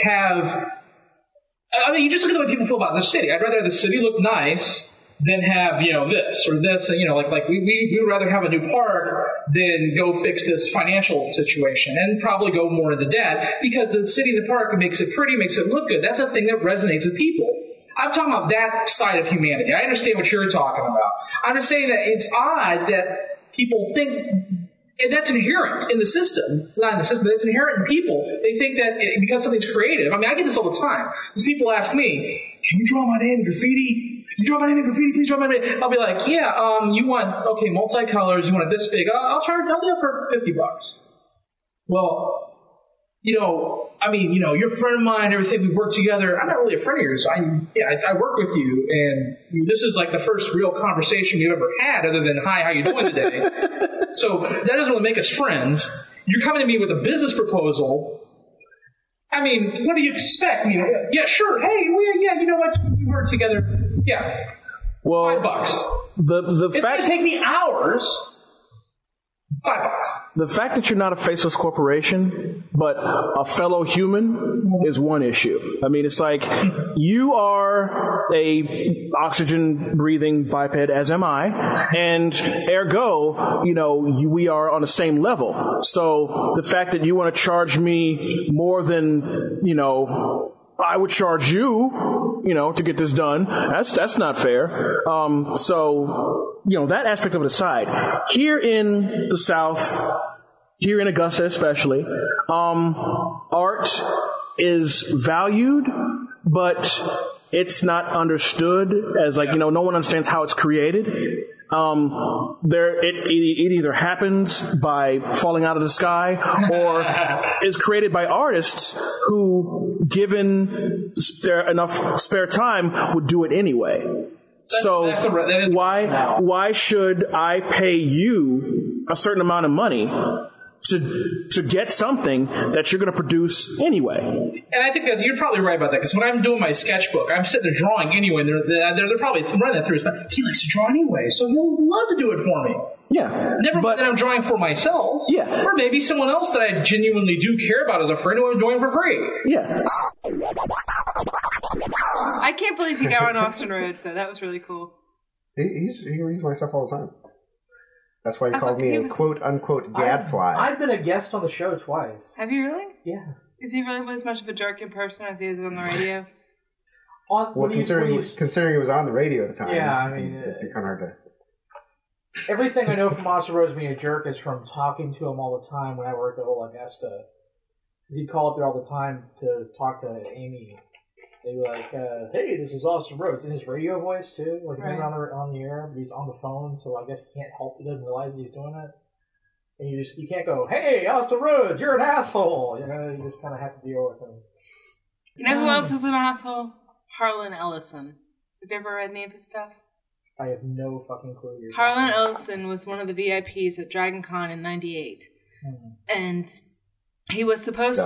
you just look at the way people feel about the city. I'd rather have the city look nice than have, you know, this or this, and, you know, like we would rather have a new park than go fix this financial situation and probably go more into debt because the city and the park makes it pretty, makes it look good. That's a thing that resonates with people. I'm talking about that side of humanity. I understand what you're talking about. I'm just saying that it's odd that people think, and that's inherent in the system, not in the system, but it's inherent in people. They think that because something's creative. I mean, I get this all the time. Because people ask me, "Can you draw my name in graffiti? Can you draw my name in graffiti? Please draw my name." I'll be like, "Yeah, you want, okay, multicolors, you want it this big. I'll do it for $50. Well, you know, I mean, you know, you're a friend of mine, everything, we've worked together. I'm not really a friend of yours. I work with you, and this is like the first real conversation you've ever had other than, hi, how you doing today? So that doesn't really make us friends. You're coming to me with a business proposal. I mean, what do you expect? I mean, yeah, sure. Hey, you know what? We work together. Yeah. Well, $5. It's going to take me hours. $5. The fact that you're not a faceless corporation, but a fellow human is one issue. I mean, it's like you are a oxygen-breathing biped, as am I, and ergo, you know, we are on the same level. So the fact that you want to charge me more than, you know, I would charge you, you know, to get this done. That's not fair. So, you know, that aspect of it aside, here in the South, here in Augusta especially, art is valued, but it's not understood as like, you know, no one understands how it's created. It either happens by falling out of the sky or is created by artists who, given enough spare time, would do it anyway. So why should I pay you a certain amount of money to get something that you're going to produce anyway. And I think that you're probably right about that, because when I'm doing my sketchbook, I'm sitting there drawing anyway, and they're probably running that through. He likes to draw anyway, so he'll love to do it for me. Yeah. Never mind that I'm drawing for myself. Yeah. Or maybe someone else that I genuinely do care about as a friend who I'm doing for free. Yeah. I can't believe he got on Austin Rhodes, though. That was really cool. He reads my stuff all the time. That's why he called me a quote-unquote gadfly. I've been a guest on the show twice. Have you really? Yeah. Is he really as much of a jerk in person as he is on the radio? Considering he was on the radio at the time. Yeah, I mean... It'd be kind of hard to... Everything I know from Austin Rhodes being a jerk is from talking to him all the time when I worked at Ola Nesta. Because he'd call up there all the time to talk to Amy. They'd be like, hey, this is Austin Rhodes. In his radio voice, too. Like, he's Right. not on the air, but he's on the phone, so I guess he can't help. He doesn't realize he's doing it. And you can't go, hey, Austin Rhodes, you're an asshole. You know, you just kind of have to deal with him. You know who else is an asshole? Harlan Ellison. Have you ever read any of his stuff? I have no fucking clue. Harlan Ellison was one of the VIPs at Dragon Con in '98, and he was supposed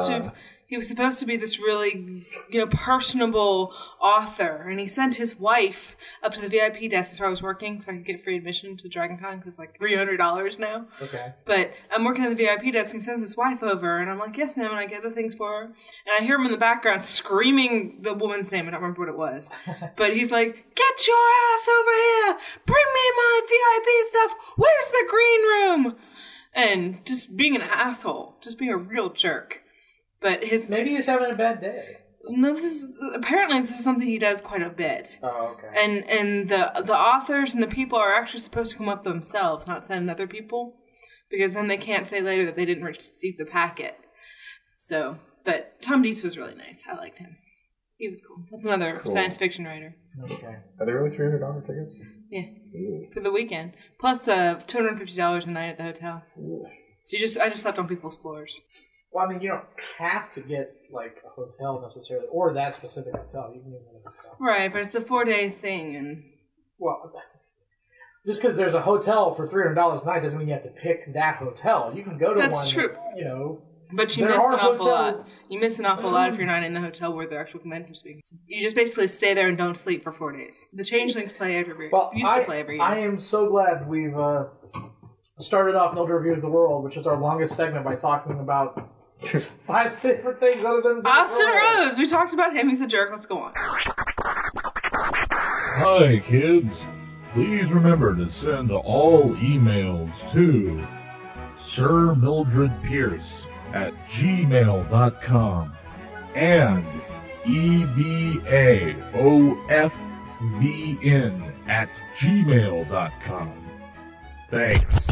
to be this really, personable author, and he sent his wife up to the VIP desk. That's where I was working, so I could get free admission to Dragon Con, because it's like $300 now. Okay. But I'm working at the VIP desk, and he sends his wife over, and I'm like, yes, ma'am, and I get the things for her. And I hear him in the background screaming the woman's name. I don't remember what it was. But he's like, get your ass over here! Bring me my VIP stuff! Where's the green room? And just being an asshole. Just being a real jerk. But maybe he's having a bad day. No, this is something he does quite a bit. Oh, okay. And the authors and the people are actually supposed to come up themselves, not send other people, because then they can't say later that they didn't receive the packet. So, but Tom Dietz was really nice. I liked him. He was cool. That's another science fiction writer. Okay. Are they really $300 tickets? Yeah. For the weekend. Plus $250 a night at the hotel. Ooh. So I just slept on people's floors. Well, I mean, you don't have to get, like, a hotel necessarily, or that specific hotel. You can get a hotel. Right, but it's a 4-day thing, and... Well, just because there's a hotel for $300 a night doesn't mean you have to pick that hotel. You can go to one... That's true. But you there miss are an awful hotels- lot. You miss an awful lot if you're not in the hotel where the actual convention's being. You just basically stay there and don't sleep for 4 days. The Changelings play every year. Well, Used to play every year. I am so glad we've started off Nilda Reviews the World, which is our longest segment, by talking about 5 different things other than... Austin Rhodes! We talked about him. He's a jerk. Let's go on. Hi, kids. Please remember to send all emails to Sir Mildred Pierce at gmail.com and EBAOFVN at gmail.com. Thanks.